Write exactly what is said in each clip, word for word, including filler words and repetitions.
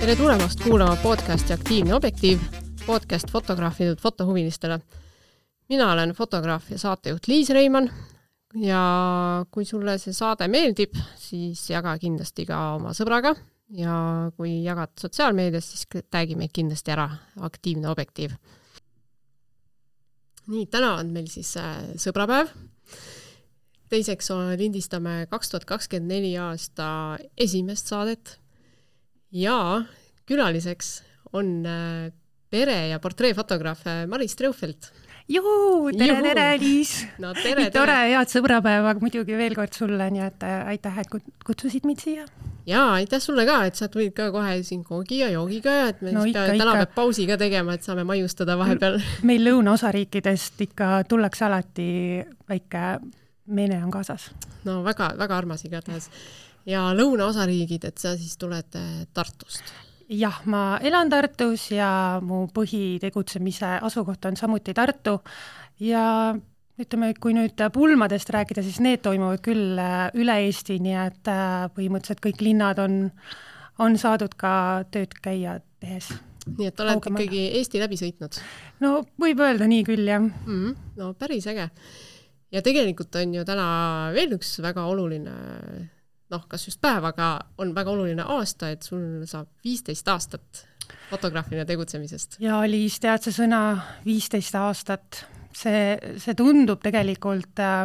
Tere tulemast kuulama podcasti Aktiivne objektiiv, podcast fotograafidelt fotohuvilistele. Mina olen fotograaf ja saatejuht Liis Reimann ja kui sulle see saade meeldib, siis jaga kindlasti ka oma sõbraga ja kui jagad sotsiaalmeedias, siis tagi meid kindlasti ära Aktiivne objektiiv. Nii, täna on meil siis sõbrapäev. Teiseks lindistame kaks tuhat kakskümmend neli aasta esimest saadet ja külaliseks on pere- ja portreefotograaf Maris Treufelt. Juhu, tere, Juhu. tere, Liis! No tere, Nii tore, head sõbrapäeva, muidugi veel kord sulle, nii et aitäh, et kutsusid mind siia. Jaa, aitäh sulle ka, et sa tulid ka kohe siin koogi ja joogiga ja et me No siis ikka, peame täna ikka. peab pausi ka tegema, et saame maiustada vahepeal. Meil lõunaosariikidest ikka tullakse alati väike meene on kaasas. No väga, väga armas igatahes. Ja lõunaosariigid, et sa siis tuled Tartust. Jah, ma elan Tartus ja mu põhitegutsemise asukoht on samuti Tartu ja ütleme, et kui nüüd pulmadest rääkida, siis need toimuvad küll üle Eesti, nii et põhimõtteliselt kõik linnad on, on saadud ka tööd käia tehes. Nii et oled Kaugemal. ikkagi Eesti läbi sõitnud. No võib öelda nii küll, jah. Mm, no päris äge. Ja tegelikult on ju täna veel üks väga oluline, noh, kas just päev, aga on väga oluline aasta, et sul saab viisteist aastat fotograafina tegutsemisest. Ja Liis, tead see sõna viisteist aastat, see, see tundub tegelikult äh,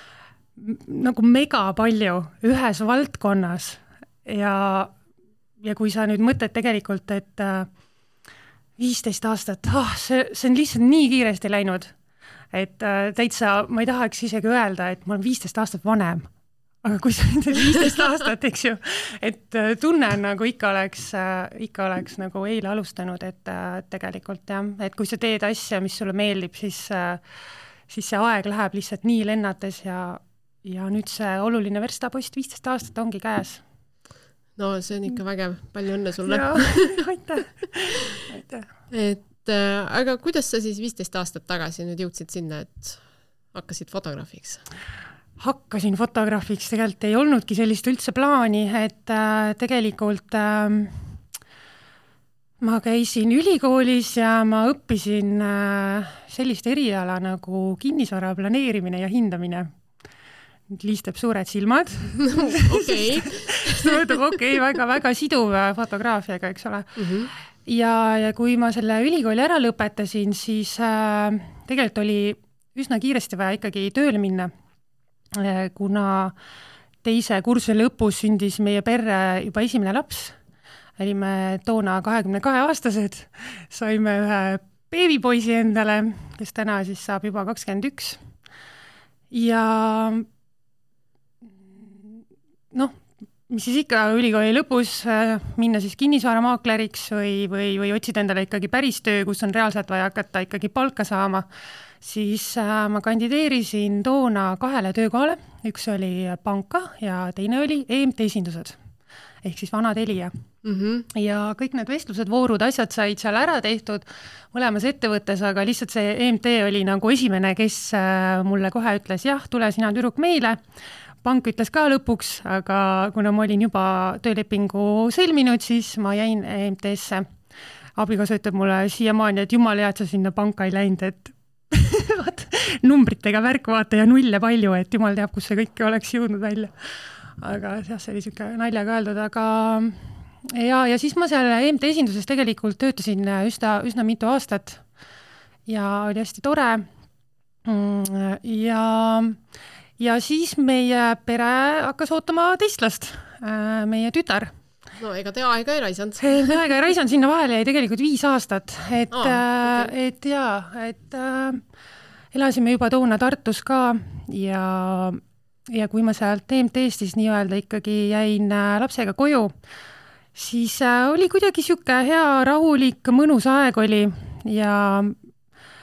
nagu mega palju ühes valdkonnas ja, ja kui sa nüüd mõtled tegelikult, et äh, viisteist aastat, oh, see, see on lihtsalt nii kiiresti läinud, et äh, täitsa, ma ei tahaks isegi öelda, et ma olen viisteist aastat vanem. Aga kui see on viisteist aastat, eks ju, et tunnen nagu ikka oleks, ikka oleks nagu eile alustanud, et tegelikult jah, et kui sa teed asja, mis sulle meeldib, siis, siis see aeg läheb lihtsalt nii lennates ja, ja nüüd see oluline verstapost viisteist aastat ongi käes. No see on ikka vägev, palju õnne sulle. Ja, aitäh. aitäh. Et, äh, aga kuidas sa siis viisteist aastat tagasi nüüd jõudsid sinna, et hakkasid fotograafiks? Hakkasin fotograafiks, tegelikult ei olnudki sellist üldse plaani, et äh, tegelikult äh, ma käisin ülikoolis ja ma õppisin äh, sellist eriala nagu kinnisvara planeerimine ja hindamine. Liis teeb suured silmad. Okei. Okei, okay, väga, väga siduv fotograafiaga, eks ole. Mm-hmm. Ja, ja kui ma selle ülikooli ära lõpetasin, siis äh, tegelikult oli üsna kiiresti vaja ikkagi tööle minna. Kuna teise kursuse lõpus sündis meie perre juba esimene laps, olime toona kahekümne kahe aastased, saime ühe beebipoisi endale, kes täna siis saab juba kakskümmend üks. Ja noh, mis siis ikka ülikooli lõpus minna siis kinnisvaramakleriks või, või, või otsida endale ikkagi päris töö, kus on reaalselt vaja hakata ikkagi palka saama, siis ma kandideerisin toona kahele töökohale. Üks oli panka ja teine oli E M T esindused, ehk siis vana Telia. Mm-hmm. Ja kõik need vestlused, voorud, asjad said seal ära tehtud mõlemas ettevõttes, aga lihtsalt see E M T oli nagu esimene, kes mulle kohe ütles, jah, tule sina tüdruk meile. Pank ütles ka lõpuks, aga kuna ma olin juba töölepingu sõlminud, siis ma jäin E M T-sse. Abikaasa ütleb mulle siiamaani, et jumal hea, et sa sinna panka ei läinud, et vaat, numbritega värk vaata ja nulle palju, et jumal teab, kus see kõik oleks jõudnud välja. Aga jah, see oli siuke naljaga öeldud, aga ja, ja siis ma seal E M T esinduses tegelikult töötasin üsna, üsna mitu aastat ja oli hästi tore. Ja, ja siis meie pere hakkas ootama teist last, meie tütar. No ega te aega ei raisanud. Aega ei raisanud, sinna vahele jäi tegelikult viis aastat. Et, Aa, okay. et jaa, et äh, elasime juba toona Tartus ka ja, ja kui ma sealt E M T-st siis nii-öelda ikkagi jäin lapsega koju, siis äh, oli kuidagi siuke hea, rahulik, mõnus aeg oli ja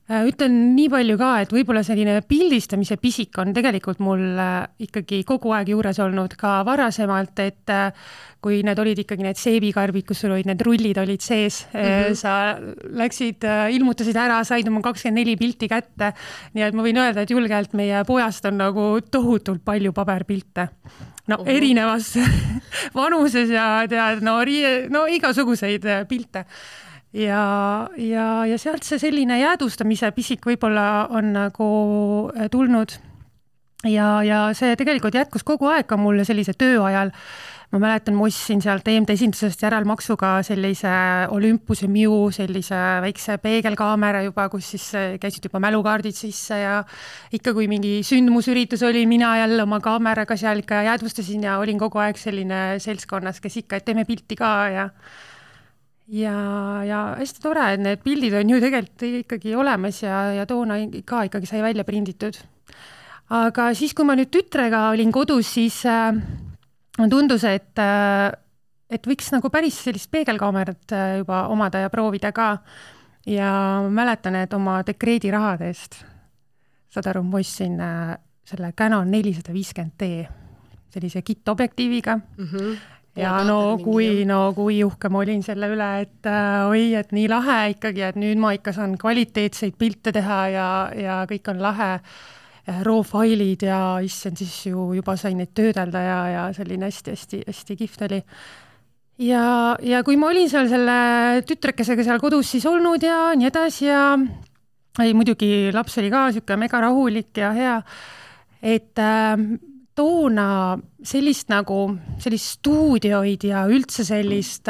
Ütlen nii palju ka, et võib-olla selline pildistamise pisik on tegelikult mul ikkagi kogu aeg juures olnud ka varasemalt, et kui need olid ikkagi need seebikarbid, kus sul olid need rullid olid sees, mm-hmm. sa läksid, ilmutasid ära, said oma kakskümmend neli pilti kätte, nii et ma võin öelda, et julgelt meie pojast on nagu tohutult palju paberpilte. No uh-huh. erinevas vanuses ja tead, no, no igasuguseid pilte. Ja, ja, ja sealt see selline jäädustamise pisik võib-olla on nagu tulnud ja, ja see tegelikult jätkus kogu aeg ka mulle sellise töö ajal. Ma mäletan, ma ostsin sealt E M T esindusest järelmaksuga sellise Olympuse Miu, sellise väikse peegelkaamera juba, kus siis käisid juba mälukaardid sisse ja ikka kui mingi sündmusüritus oli, mina jälle oma kaameraga seal ikka jäädvustasin ja olin kogu aeg selline seltskonnas, kes ikka, et teeme pilti ka ja Ja, ja hästi tore, et need pildid on ju tegelikult ikkagi olemas ja, ja toona ka ikkagi sai välja prinditud. Aga siis, kui ma nüüd tütrega olin kodus, siis äh, tundus, et, äh, et võiks nagu päris sellist peegelkaamerat äh, juba omada ja proovida ka. Ja mäletan, et oma dekreedirahadest, saad aru, ma ostsin äh, selle Canon nelisada viiskümmend D, sellise kit-objektiiviga. Mhm. Ja no kui, no kui uhke ma olin selle üle, et äh, oi, et nii lahe ikkagi, et nüüd ma ikka saan kvaliteetseid pilte teha ja, ja kõik on lahe raw-failid ja issand siis ju juba sain neid töödelda ja, ja selline hästi, hästi, hästi kihvt oli. Ja, ja kui ma olin seal selle tütrekesega seal kodus siis olnud ja nii edasi ja ei, muidugi laps oli ka siuke mega rahulik ja hea, et äh, toona sellist nagu, sellist stuudioid ja üldse sellist,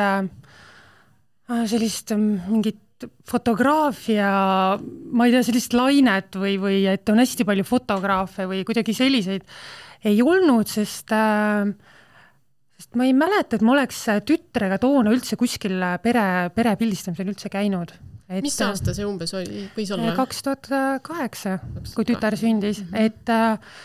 sellist mingit fotograafia, ma ei tea, sellist lainet või, või et on hästi palju fotograafe või kuidagi selliseid ei olnud, sest, sest ma ei mäleta, et ma oleks tütrega toona üldse kuskil pere, pere pildistamisel üldse käinud. Et, mis aasta see umbes oli? Võis olla? kaks tuhat kaheksa, kui tütar sündis, mm-hmm. et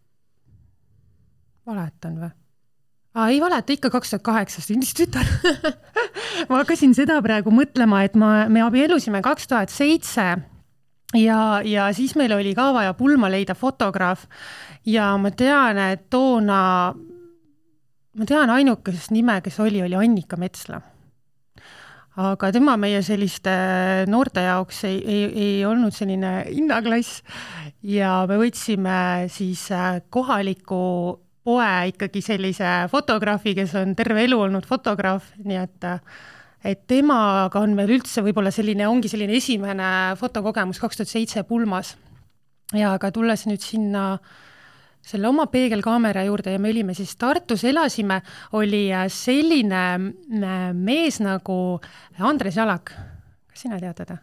valetan või? Aa, ei valeta, ikka kaks tuhat kaheksa sündis tütar. Ma hakkasin seda praegu mõtlema, et ma, me abielusime kaks tuhat seitse ja, ja siis meil oli ka vaja pulma leida fotograaf ja ma tean, et toona, ma tean ainukesest nime, kes oli, oli Annika Metsla. Aga tema meie selliste noorte jaoks ei, ei, ei olnud selline hinnaklass ja me võtsime siis kohaliku poe ikkagi sellise fotograafi, kes on terve elu olnud fotograaf, nii et, et temaga on meil üldse võib-olla selline, ongi selline esimene fotokogemus kaks tuhat seitse pulmas. Ja aga tulles nüüd sinna selle oma peegelkaamera juurde ja me olime siis Tartus, elasime, oli selline mees nagu Andres Jalak. Kas sina tead teda?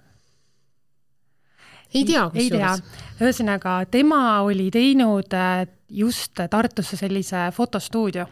Ei tea, ei tea. Ühesõnaga, tema oli teinud just Tartusse sellise fotostuudio.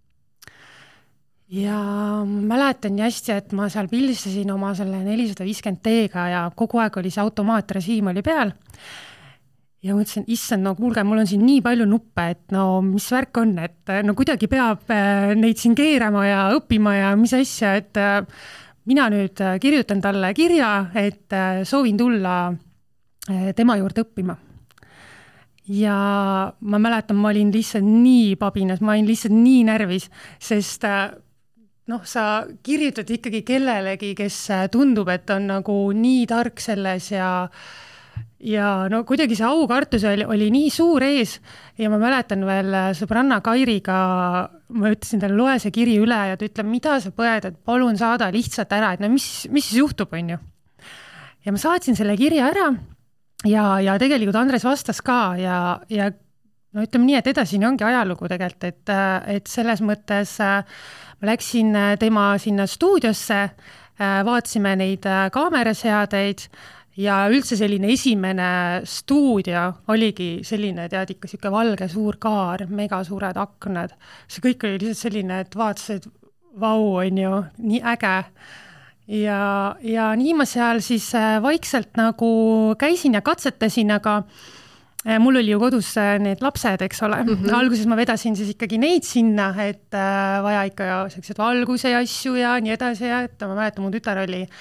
Ja mäletan nii hästi, et ma seal pildistasin oma selle nelisada viiskümmend D-ga ja kogu aeg oli see automaatresiim oli peal. Ja mõtlesin, issand, no kuulge, mul on siin nii palju nuppe, et no mis värk on, et no kuidagi peab neid siin keerama ja õppima ja mis asja, et mina nüüd kirjutan talle kirja, et soovin tulla tema juurde õppima. Ja ma mäletan, ma olin lihtsalt nii pabinas, ma olin lihtsalt nii närvis, sest noh, sa kirjutad ikkagi kellelegi, kes tundub, et on nagu nii tark selles ja ja no kuidagi see aukartus oli, oli nii suur ees ja ma mäletan veel sõbranna Kairiga, ma ütlesin talle, loe see kiri üle ja ta ütleb, mida sa põed, et palun saada lihtsalt ära, et no mis, mis siis juhtub, on ju. Ja ma saatsin selle kirja ära ja, ja tegelikult Andres vastas ka ja, ja no ütleme nii, et edasi ongi ajalugu tegelikult, et, et selles mõttes ma läksin tema sinna stuudiosse, vaatasime neid kaameraseadeid ja üldse selline esimene stuudio oligi selline, tead ikka siuke valge suur kaar, mega suured aknad. See kõik oli lihtsalt selline, et vaatasid, vau, on ju, nii äge. Ja, ja nii ma seal siis vaikselt nagu käisin ja katsetasin, aga mul oli ju kodus need lapsed, eks ole. Mm-hmm. Alguses ma vedasin siis ikkagi neid sinna, et vaja ikka sellised valguse ja asju ja nii edasi, ja et ma mäletan, mu tütar oli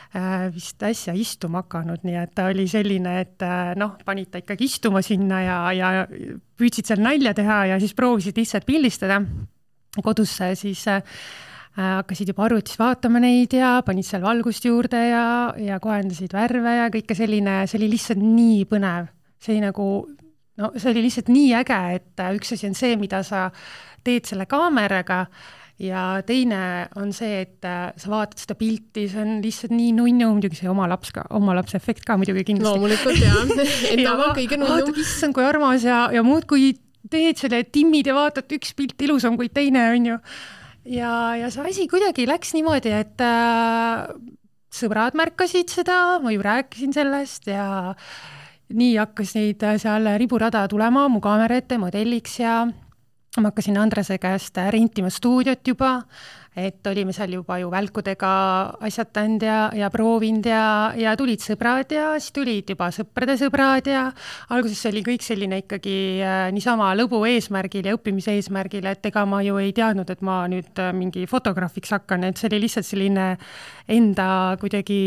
vist äsja istuma hakanud, nii et ta oli selline, et noh, panid ta ikkagi istuma sinna ja, ja püüdsid seal nalja teha ja siis proovisid lihtsalt pildistada kodusse, siis äh, hakkasid juba arvutis vaatama neid ja panid seal valgust juurde ja, ja kohendasid värve ja kõike selline, see oli lihtsalt nii põnev. See oli nagu, no see oli lihtsalt nii äge, et üks asi on see, mida sa teed selle kaameraga, ja teine on see, et sa vaatad seda pilti, see on lihtsalt nii nunnu, muidugi see oma laps ka, oma lapse efekt ka muidugi kindlasti. Loomulikult jah, enda oma kõige nunnu. Vaatad, issand, kui armas ja, ja muud, kui teed selle timmid ja vaatad üks pilt ilusam kui teine, on ju. Ja, ja see asi kuidagi läks niimoodi, et äh, sõbrad märkasid seda, ma ju rääkisin sellest ja nii hakkas neid seal riburada tulema mu kaamera ette modelliks ja ma hakkasin Andrese käest rentima stuudiot juba, et olime seal juba ju välkudega asjatanud ja, ja proovinud ja, ja tulid sõbrad ja siis tulid juba sõprade sõbrad ja alguses oli kõik selline ikkagi niisama lõbu eesmärgil ja õppimise eesmärgil, et ega ma ju ei teadnud, et ma nüüd mingi fotograafiks hakkan, et see oli lihtsalt selline enda kuidagi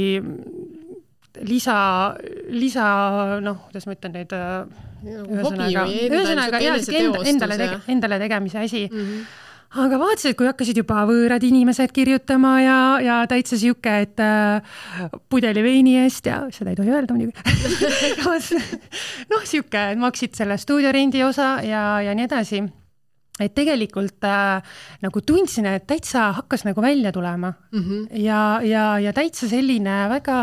lisa, lisa, noh, kuidas ma ütlen neid ühesõnaga, ühesõnaga endale, tege, endale tegemise asi. Mm-hmm. Aga vaatasid, kui hakkasid juba võõrad inimesed kirjutama ja, ja täitsa siuke, et äh, pudeli veini eest ja seda ei tohi öelda muidugi. noh, siuke, et maksid selle stuudiorendi osa ja, ja nii edasi. Et tegelikult äh, nagu tundsin, et täitsa hakkas nagu välja tulema. Mm-hmm. Ja, ja, ja täitsa selline väga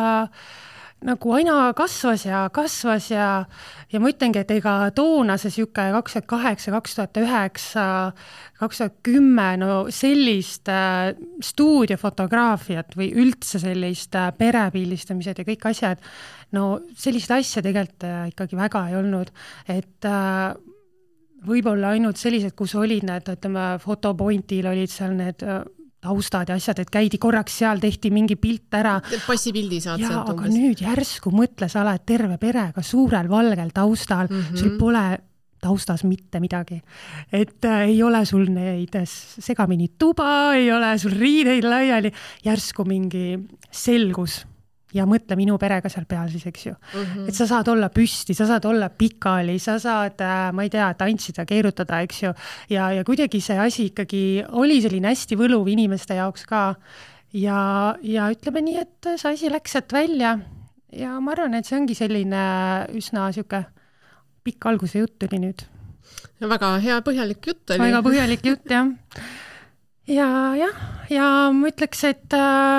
nagu aina kasvas ja kasvas ja, ja ma ütlengi, et ega toona see siuke kaks tuhat kaheksa, kaks tuhat üheksa, kaks tuhat kümme, no sellist äh, stuudiofotograafiat või üldse sellist äh, perepildistamised ja kõik asjad, no sellist asja tegelikult äh, ikkagi väga ei olnud, et äh, võib-olla ainult sellised, kus olid need, ütleme, fotopointil olid seal need äh, taustad ja asjad, et käidi korraks seal, tehti mingi pilt ära. Passipildi saad ja, sealt umbes. Aga nüüd järsku mõtle, sa oled terve perega suurel valgel taustal, mm-hmm. sul pole taustas mitte midagi. Et äh, ei ole sul neid segamini tuba, ei ole sul riideid laiali, järsku mingi selgus. Ja mõtle minu perega seal peal siis, eks ju. Mm-hmm. Et sa saad olla püsti, sa saad olla pikali, sa saad, ma ei tea, tantsida, keerutada, eks ju. Ja, ja kuidagi see asi ikkagi oli selline hästi võluv inimeste jaoks ka. Ja, ja ütleme nii, et see asi läks sealt välja. Ja ma arvan, et see ongi selline üsna siuke pikk alguse jutt oli nüüd. Ja väga hea põhjalik jutt oli. Väga põhjalik jutt, jah. Ja, jah, ja ma ütleks, et,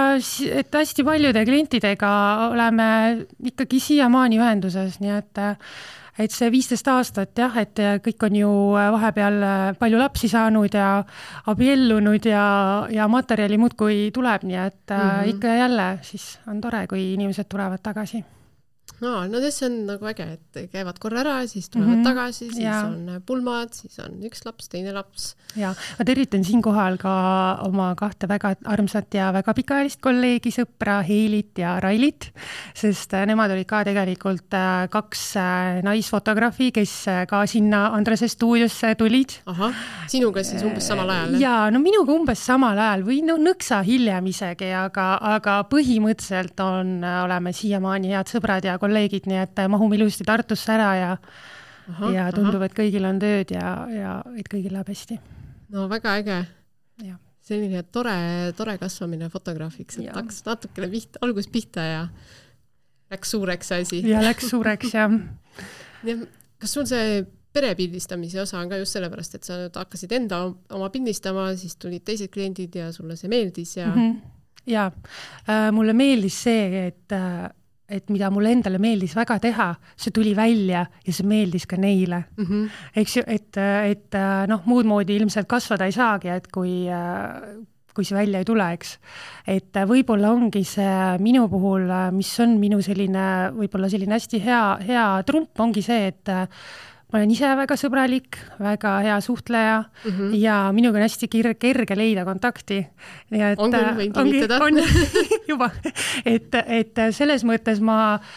et hästi paljude klientidega oleme ikkagi siiamaani ühenduses, nii et, et see viisteist aastat, jah, et kõik on ju vahepeal palju lapsi saanud ja abiellunud ja, ja materjali muudkui tuleb, nii et mm-hmm. ikka jälle siis on tore, kui inimesed tulevad tagasi. No, no see on nagu äge, et käivad korra ära, siis tulevad mm-hmm. tagasi, siis ja. On pulmad, siis on üks laps, teine laps. Ja, ma tervitan siin kohal ka oma kahte väga armsat ja väga pikaajalist kolleegi, sõpra Heilit ja Railit, sest nemad olid ka tegelikult kaks naisfotograafi, kes ka sinna Andrese stuudiosse tulid. Aha, sinuga siis umbes samal ajal? Ja, no minuga umbes samal ajal või no nõksa hiljem isegi, aga, aga põhimõtteliselt on, oleme siiamaani head sõbrad ja kolleegid, nii et mahume ilusti Tartusse ära ja, aha, ja tundub, aha. et kõigil on tööd ja, ja et kõigil läheb hästi. No väga äge. Ja. Selline tore, tore kasvamine fotograafiks, et ja. Hakkas natukene pihta, algus pihta ja läks suureks asi. Ja läks suureks, jah. Ja kas sul see perepildistamise osa on ka just sellepärast, et sa nüüd hakkasid enda oma pildistama, siis tulid teised kliendid ja sulle see meeldis ja... Mm-hmm. Ja, äh, mulle meeldis see, et äh, et mida mulle endale meeldis väga teha, see tuli välja ja see meeldis ka neile. Mm-hmm. Eks ju, et, et noh, muud moodi ilmselt kasvada ei saagi, et kui, kui see välja ei tule, eks. Et võib-olla ongi see minu puhul, mis on minu selline, võib-olla selline hästi hea, hea trump, ongi see, et ma olen ise väga sõbralik, väga hea suhtleja mm-hmm. ja minuga on hästi kir- kerge leida kontakti. Nii et, on küll, võin kinnitada. On juba, et, et selles mõttes ma,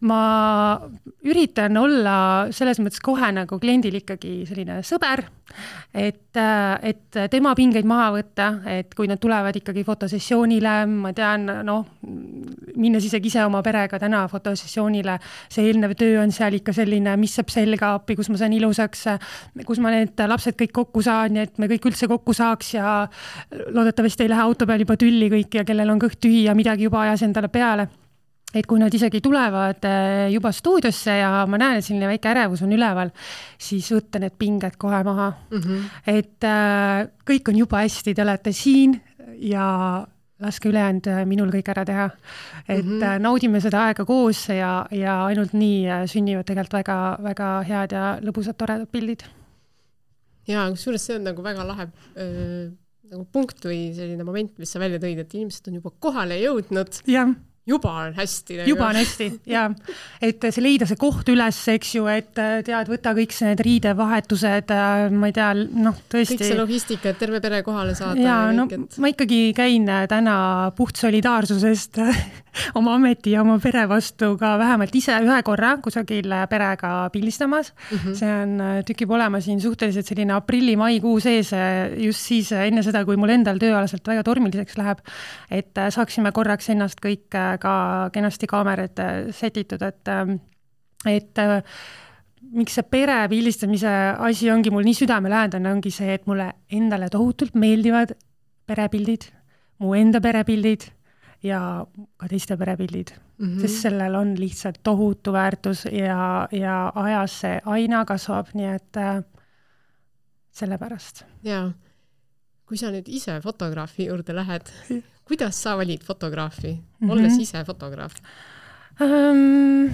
ma üritan olla selles mõttes kohe nagu kliendil ikkagi selline sõber, et, et tema pingeid maha võtta, et kui nad tulevad ikkagi fotosessioonile, ma tean, noh, minnes isegi ise oma perega täna fotosessioonile, see eelnev töö on seal ikka selline, mis saab selga appi, kus ma saan ilusaks, kus ma need lapsed kõik kokku saan, et me kõik üldse kokku saaks ja loodetavasti ei lähe auto peal juba tülli kõik ja kellel on kõht tühi ja midagi juba ajas endale peale. Et kui nad isegi tulevad juba stuudiosse ja ma näen, et selline väike ärevus on üleval, siis võtta need pinged kohe maha. Mm-hmm. Et äh, kõik on juba hästi, te olete siin ja laske ülejäänud minul kõik ära teha. Et mm-hmm. naudime seda aega koos ja, ja ainult nii sünnivad tegelikult väga, väga head ja lõbusad toredad pildid. Ja, kusjuures see on nagu väga lahe äh, nagu punkt või selline moment, mis sa välja tõid, et inimesed on juba kohale jõudnud. Jah. Juba on hästi. Juba on hästi, jaa. Et see leida see koht üles, eks ju, et tead, võta kõik see need riidevahetused, ma ei tea, noh, tõesti. Kõik see logistika, et terve pere kohale saada. Jaa, no et... ma ikkagi käin täna puht solidaarsusest oma ameti ja oma pere vastu ka vähemalt ise ühe korra kusagil perega pildistamas. Mm-hmm. See on tükib olema siin suhteliselt selline aprilli-maikuu sees, just siis enne seda, kui mul endal tööalaselt väga tormiliseks läheb, et saaksime korraks ennast kõik ka kenasti kaamerad setitud, et, et miks see pere pildistamise asi ongi mul nii südamelähedane, ongi see, et mulle endale tohutult meeldivad perepildid, mu enda perepildid ja ka teiste perepildid, mm-hmm. sest sellel on lihtsalt tohutu väärtus ja, ja ajas see aina kasvab, nii et äh, sellepärast. Jaa, kui sa nüüd ise fotograafi juurde lähed, kuidas sa valid fotograafi, olles mm-hmm. ise fotograaf? Um,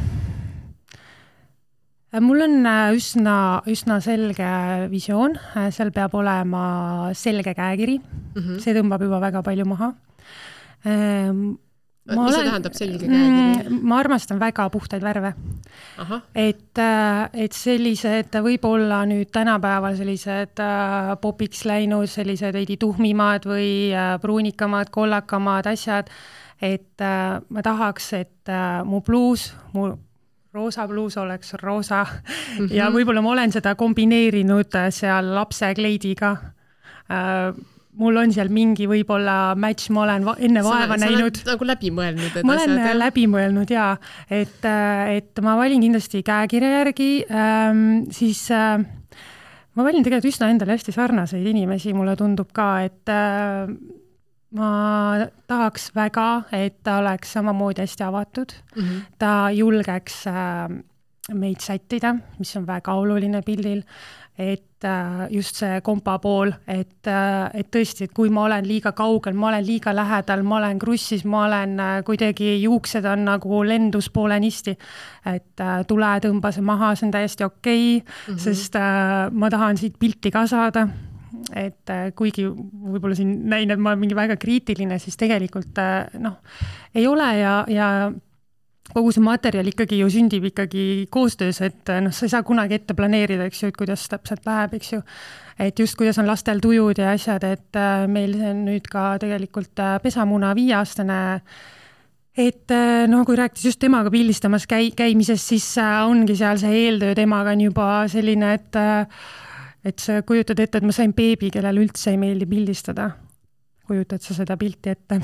mul on üsna, üsna selge visioon, seal peab olema selge käekiri, mm-hmm. see tõmbab juba väga palju maha. Um, mis olen, see tähendab selge käekiri? Ma armastan väga puhtaid värve. Aha. Et, et sellised võib-olla nüüd tänapäeval sellised popiks läinud, sellised veidi tuhmimad või pruunikamad, kollakamad asjad, et ma tahaks, et mu bluus, mu roosa bluus oleks roosa mm-hmm. ja võib-olla ma olen seda kombineerinud seal lapse kleidiga. Mul on seal mingi võib-olla match, ma olen va- enne sa, vaeva sa näinud. Sa nagu läbi mõelnud. Ma olen asjad, läbi mõelnud, jaa. Et, et ma valin kindlasti käekirja järgi, ähm, siis äh, ma valin tegelikult üsna endale hästi sarnaseid inimesi, mulle tundub ka, et äh, ma tahaks väga, et ta oleks samamoodi hästi avatud. Mm-hmm. Ta julgeks äh, meid sättida, mis on väga oluline pildil, et just see kompa pool, et, et tõesti, et kui ma olen liiga kaugel, ma olen liiga lähedal, ma olen krussis, ma olen kuidagi juuksed on nagu lendus poolenisti, et tule tõmba see maha, see on täiesti okei, mm-hmm. sest ma tahan siit pilti ka saada, et kuigi võib-olla siin näin, et ma olen mingi väga kriitiline, siis tegelikult noh, ei ole ja, ja kogu see materjal ikkagi ju sündib ikkagi koostöös, et noh, sa ei saa kunagi ette planeerida, eks ju, et kuidas täpselt läheb, eks ju. Et just kuidas on lastel tujud ja asjad, et meil on nüüd ka tegelikult pesamuna viieaastane, et no kui rääkis just temaga pildistamas käi, käimisest, siis ongi seal see eeltöö temaga on juba selline, et, et sa kujutad ette, et ma sain beebi, kellel üldse ei meeldi pildistada. Kujutad sa seda pilti ette?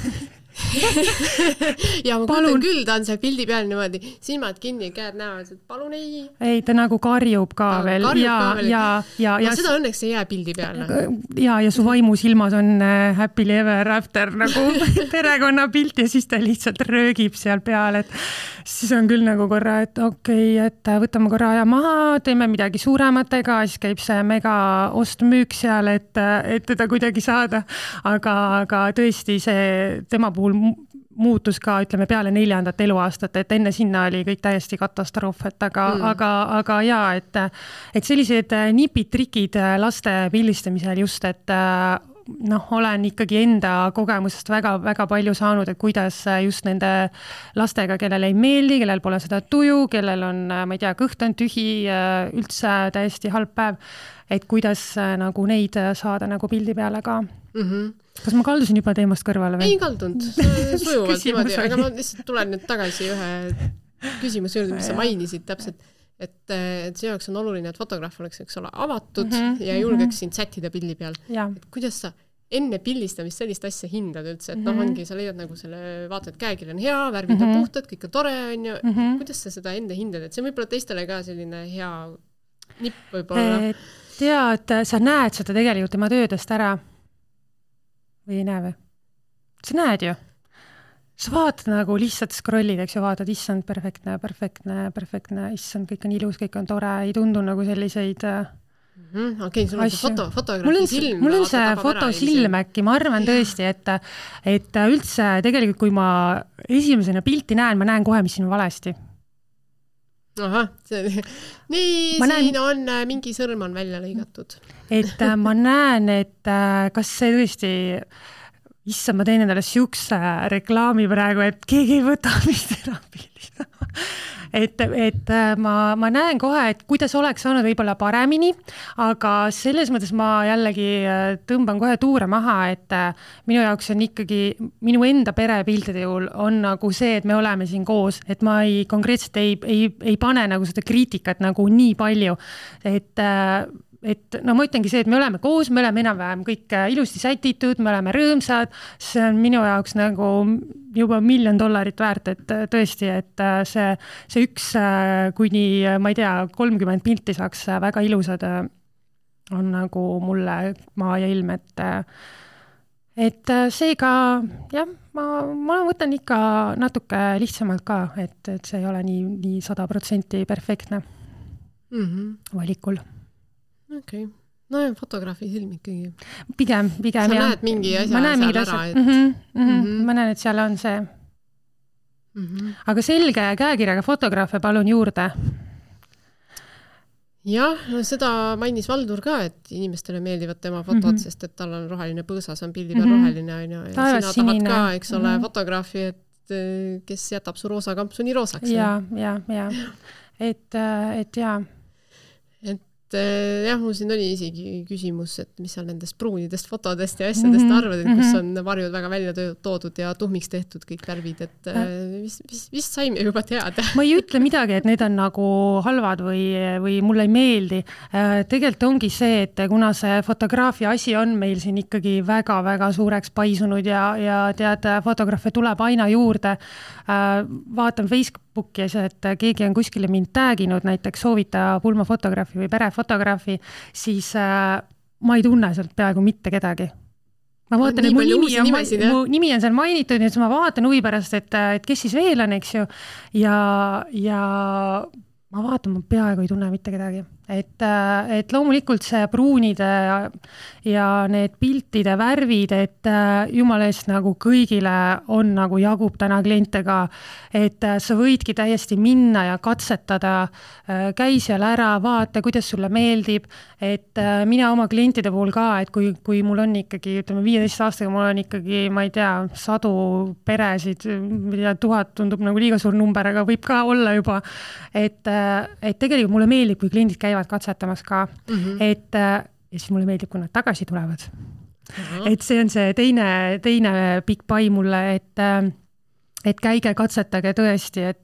ja ma kujutan küll, ta on seal pildi peal niimoodi, silmad kinni, käed näevad, et palun ei. Ei, ta nagu karjub ka ta, veel. Karjub ja, ka veel. Ja, ja, no ja, seda õnneks ei jää pildi peale. Ja, ja su vaimu silmas on happily ever after nagu perekonna pilt ja siis ta lihtsalt röögib seal peal, et siis on küll nagu korra, et okei, okay, et võtame korra aja maha, teeme midagi suurematega, siis käib see mega ostmüük seal, et, et teda kuidagi saada, aga, aga tõesti see tema puhul muutus ka, ütleme, peale neljandat eluaastat, et enne sinna oli kõik täiesti katastroof, et aga, mm. aga, aga jaa, et, et sellised nipid, trikid laste pildistamisel just, et noh, olen ikkagi enda kogemusest väga, väga palju saanud, et kuidas just nende lastega, kellel ei meeldi, kellel pole seda tuju, kellel on, ma ei tea, kõht on tühi, üldse täiesti halb päev, et kuidas nagu neid saada nagu pildi peale ka. Mm-hmm. Kas ma kaldusin juba teemast kõrvale või? Ei kaldunud, sujuvalt niimoodi, aga ma lihtsalt tulen nüüd tagasi ühe küsimuse juurde, mis sa mainisid täpselt, et, et see jaoks on oluline, et fotograaf oleks, eks ole, avatud mm -hmm, ja julgeks sind sättida pildi peal. Et kuidas sa enne pildistamist sellist asja hindad üldse, et mm -hmm. noh, ongi, sa leiad nagu selle, vaatad, käekiri on hea, värvid mm -hmm. on puhtad, kõik on tore, on ju, mm -hmm. kuidas sa seda enne hindad, et see võib-olla teistele ka selline hea nipp võib-olla. Tead, sa näed seda tegelikult tema töödest ära või ei näe või? Sa näed ju. Sa vaatad nagu lihtsalt scrollid, eks ju, vaatad, issand, perfektne, perfektne, perfektne, issand, kõik on ilus, kõik on tore, ei tundu nagu selliseid mm, okei, sul on see foto, fotograafi silm. Mul on see fotosilm äkki, ma arvan tõesti, et, et üldse tegelikult, kui ma esimesena pilti näen, ma näen kohe, mis siin on valesti. Aha, see, nii, ma siin näen, on mingi sõrm on välja lõigatud. Et ma näen, et kas see tõesti, issand, ma teen endale siukse reklaami praegu, et keegi ei võta vist enam pildist. et, et ma, ma näen kohe, et kuidas oleks saanud võib-olla paremini, aga selles mõttes ma jällegi tõmban kohe tuure maha, et minu jaoks on ikkagi, minu enda perepiltide juhul on nagu see, et me oleme siin koos, et ma ei, konkreetselt ei, ei, ei pane nagu seda kriitikat nagu nii palju, et et no ma ütlengi see, et me oleme koos, me oleme enam-vähem kõik ilusti sätitud, me oleme rõõmsad, see on minu jaoks nagu juba miljon dollarit väärt, et tõesti, et see, see üks kuni, ma ei tea, kolmkümmend pilti saaks väga ilusad, on nagu mulle maa ja ilm, et et seega, jah, ma, ma võtan ikka natuke lihtsamalt ka, et, et see ei ole nii, nii sada protsenti perfektne mm -hmm. valikul. Okei. Okay. No ja fotograafi silm ikkagi. Pigem, pigem. Sa jah. näed mingi asja seal ära, et... Mm -hmm, mm -hmm. Mm -hmm. Ma näen, et seal on see. Mm -hmm. Aga selge käekirjaga fotograafe palun juurde. Jah, no seda mainis Valdur ka, et inimestele meeldivad tema fotod, mm -hmm. sest et tal on roheline põõsas, on pildi peal mm -hmm. roheline. On ju, ja Taevas sina sinine. tahad ka, eks ole, mm -hmm. fotograafi, et kes jätab su roosa kampsu nii roosaks. Ja, ja, ja. Et, et jaa. Jah, mul siin oli isegi küsimus, et mis on nendest pruunidest fotodest ja asjadest mm -hmm. arvad, et kus on varjud väga välja toodud ja tuhmiks tehtud kõik värvid, et vist, vist, vist saime juba teada. Ma ei ütle midagi, et need on nagu halvad või, või mulle ei meeldi. Tegelikult ongi see, et kuna see fotograafia asi on meil siin ikkagi väga-väga suureks paisunud ja, ja tead, fotograafe tuleb aina juurde. Vaatan Facebooki, et keegi on kuskile mind tääginud, näiteks soovita pulmafotograafi või perefotograafi, siis äh, ma ei tunne sealt peaaegu mitte kedagi. Ma vaatan, et mu nimi, on, nimesid, mu nimi on seal mainitud, et ma vaatan huvi pärast, et, et kes siis veel on, eks ju, ja, ja ma vaatan, ma peaaegu ei tunne mitte kedagi. Et, et loomulikult see pruunide ja, ja need piltide värvid, et jumala eest nagu kõigile on nagu jagub täna klientega, et sa võidki täiesti minna ja katsetada, käi seal ära, vaata, kuidas sulle meeldib, et mina oma klientide puhul ka, et kui, kui mul on ikkagi, ütleme, viieteist aastaga mul on ikkagi, ma ei tea, sadu peresid, mida tuhat tundub nagu liiga suur number, aga võib ka olla juba, et, et tegelikult mulle meeldib, kui kliendid käivad katsetamas ka, mm -hmm. et ja siis mulle meeldib, kui nad tagasi tulevad. Mm -hmm. Et see on see teine, teine big buy mulle, et, et käige, katsetage tõesti, et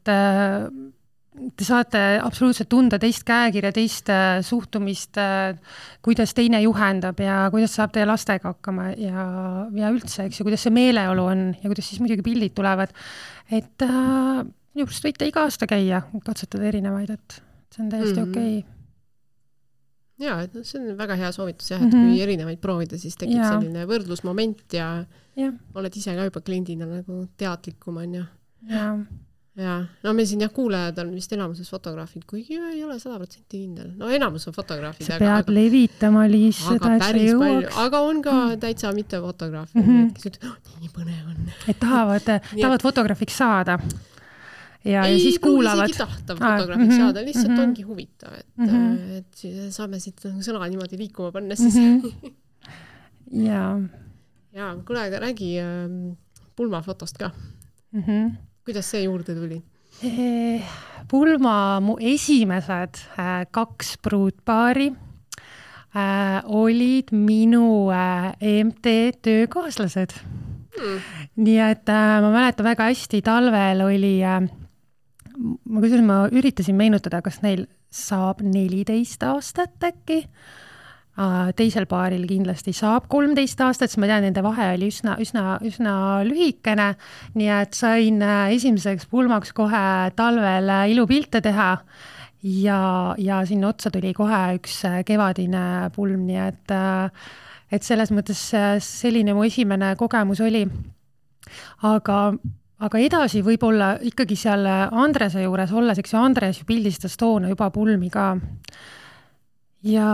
te saate absoluutselt tunda teist käekirja, teist suhtumist, kuidas teine juhendab ja kuidas saab teie lastega hakkama ja, ja üldse, eks ju, kuidas see meeleolu on ja kuidas siis muidugi pildid tulevad. Et just võite iga aasta käia, katsetada erinevaid, et see on täiesti mm -hmm. okei okay. Jaa, et see on väga hea soovitus jah, et mm -hmm. kui erinevaid proovida, siis tekib ja. selline võrdlusmoment ja, ja oled ise ka juba kliendina nagu teadlikum, on ju. Jaa. Ja, no me siin jah, kuulejad on vist enamuses fotograafid, kuigi ei ole sada protsenti kindel. No enamus on fotograafid. Sa pead aga, levitama Liis seda, et sa jõuaks. Aga on ka täitsa mitte fotograafid, mm -hmm. kes ütlevad, oh, nii põnev on. Et tahavad, tahavad fotograafiks saada. Ja, ei ja siis kuulavad. Ei tahta fotograafiks ah, saada, lihtsalt mm -hmm. ongi huvitav, et, mm -hmm. et saame siit sõna niimoodi liikuma panna siis. Mm -hmm. ja. ja, kuule, aga räägi äh, pulmafotost ka. Mm -hmm. Kuidas see juurde tuli? Eh, pulma mu esimesed äh, kaks pruutpaari äh, olid minu äh, E M T töökaaslased. Hmm. Nii et äh, ma mäletan väga hästi, talvel oli äh, ma kusjuures ma üritasin meenutada, kas neil saab neliteist aastat äkki, teisel paaril kindlasti saab kolmteist aastat, sest ma tean, nende vahe oli üsna, üsna, üsna lühikene, nii et sain esimeseks pulmaks kohe talvel ilupilte teha ja, ja sinna otsa tuli kohe üks kevadine pulm, nii et, et selles mõttes selline mu esimene kogemus oli. Aga, aga edasi võib-olla ikkagi seal Andrese juures olles, eks ju Andres ju pildistas toona juba pulmi ka ja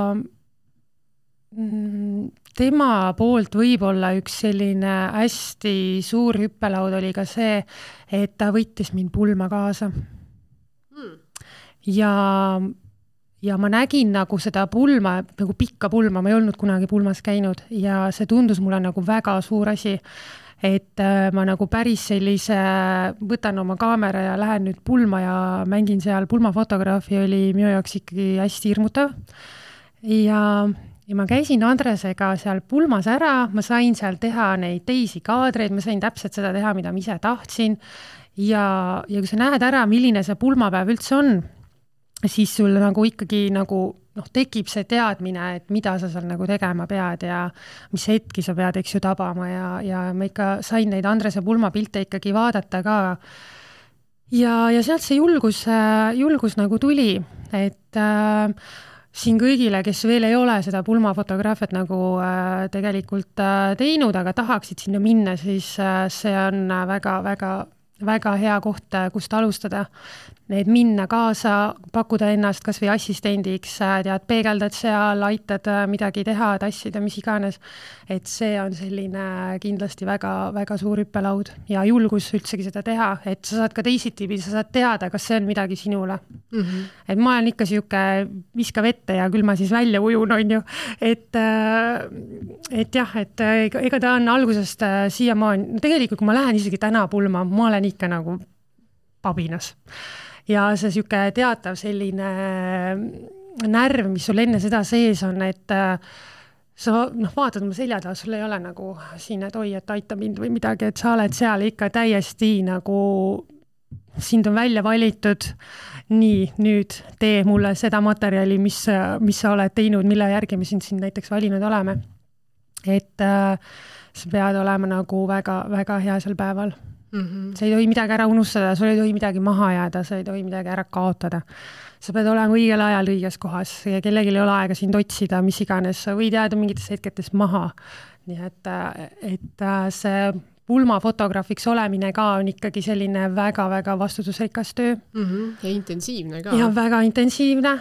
tema poolt võib-olla üks selline hästi suur hüppelaud oli ka see, et ta võttis mind pulma kaasa. Hmm. Ja, ja ma nägin nagu seda pulma, nagu pikka pulma, ma ei olnud kunagi pulmas käinud ja see tundus mulle nagu väga suur asi, et ma nagu päris sellise, võtan oma kaamera ja lähen nüüd pulma ja mängin seal pulmafotograafi, oli minu jaoks ikkagi hästi hirmutav. Ja Ja ma käisin Andresega seal pulmas ära, ma sain seal teha neid teisi kaadreid, ma sain täpselt seda teha, mida ma ise tahtsin ja, ja kui sa näed ära, milline see pulmapäev üldse on, siis sul nagu ikkagi nagu, noh, tekib see teadmine, et mida sa seal nagu tegema pead ja mis hetki sa pead, eks ju, tabama ja, ja ma ikka sain neid Andrese pulmapilte ikkagi vaadata ka ja, ja sealt see julgus, julgus nagu tuli, et äh, siin kõigile, kes veel ei ole seda pulmafotograafiat nagu äh, tegelikult äh, teinud, aga tahaksid sinna minna, siis äh, see on väga, väga, väga hea koht, kust alustada. Need minna kaasa, pakkuda ennast kas või assistendiks, tead, peegeldad seal, aitad midagi teha, tassida, mis iganes. Et see on selline kindlasti väga, väga suur hüppelaud ja julgus üldsegi seda teha, et sa saad ka teisiti, sa saad teada, kas see on midagi sinule. Mm-hmm. Et ma olen ikka siuke viska vette ja küll ma siis välja ujun, on ju. Et, et jah, et ega ta on algusest siiamaani, no tegelikult kui ma lähen isegi täna pulma, ma olen ikka nagu pabinas. Ja see siuke teatav selline närv, mis sul enne seda sees on, et sa noh, vaatad oma selja taha, sul ei ole nagu siin, et oi, et aita mind või midagi, et sa oled seal ikka täiesti nagu sind on välja valitud, nii, nüüd tee mulle seda materjali, mis, mis sa oled teinud, mille järgi me sind siin näiteks valinud oleme. Et äh, sa pead olema nagu väga, väga hea sel päeval. Mm-hmm. Sa ei tohi midagi ära unustada, sul ei tohi midagi maha jääda, sa ei tohi midagi ära kaotada. Sa pead olema õigel ajal õiges kohas ja kellelgi ei ole aega sind otsida, mis iganes, sa võid jääda mingites hetketes maha. Nii et, et see pulmafotograafiks olemine ka on ikkagi selline väga-väga vastutusrikas töö. Mm-hmm. Ja intensiivne ka. Ja väga intensiivne.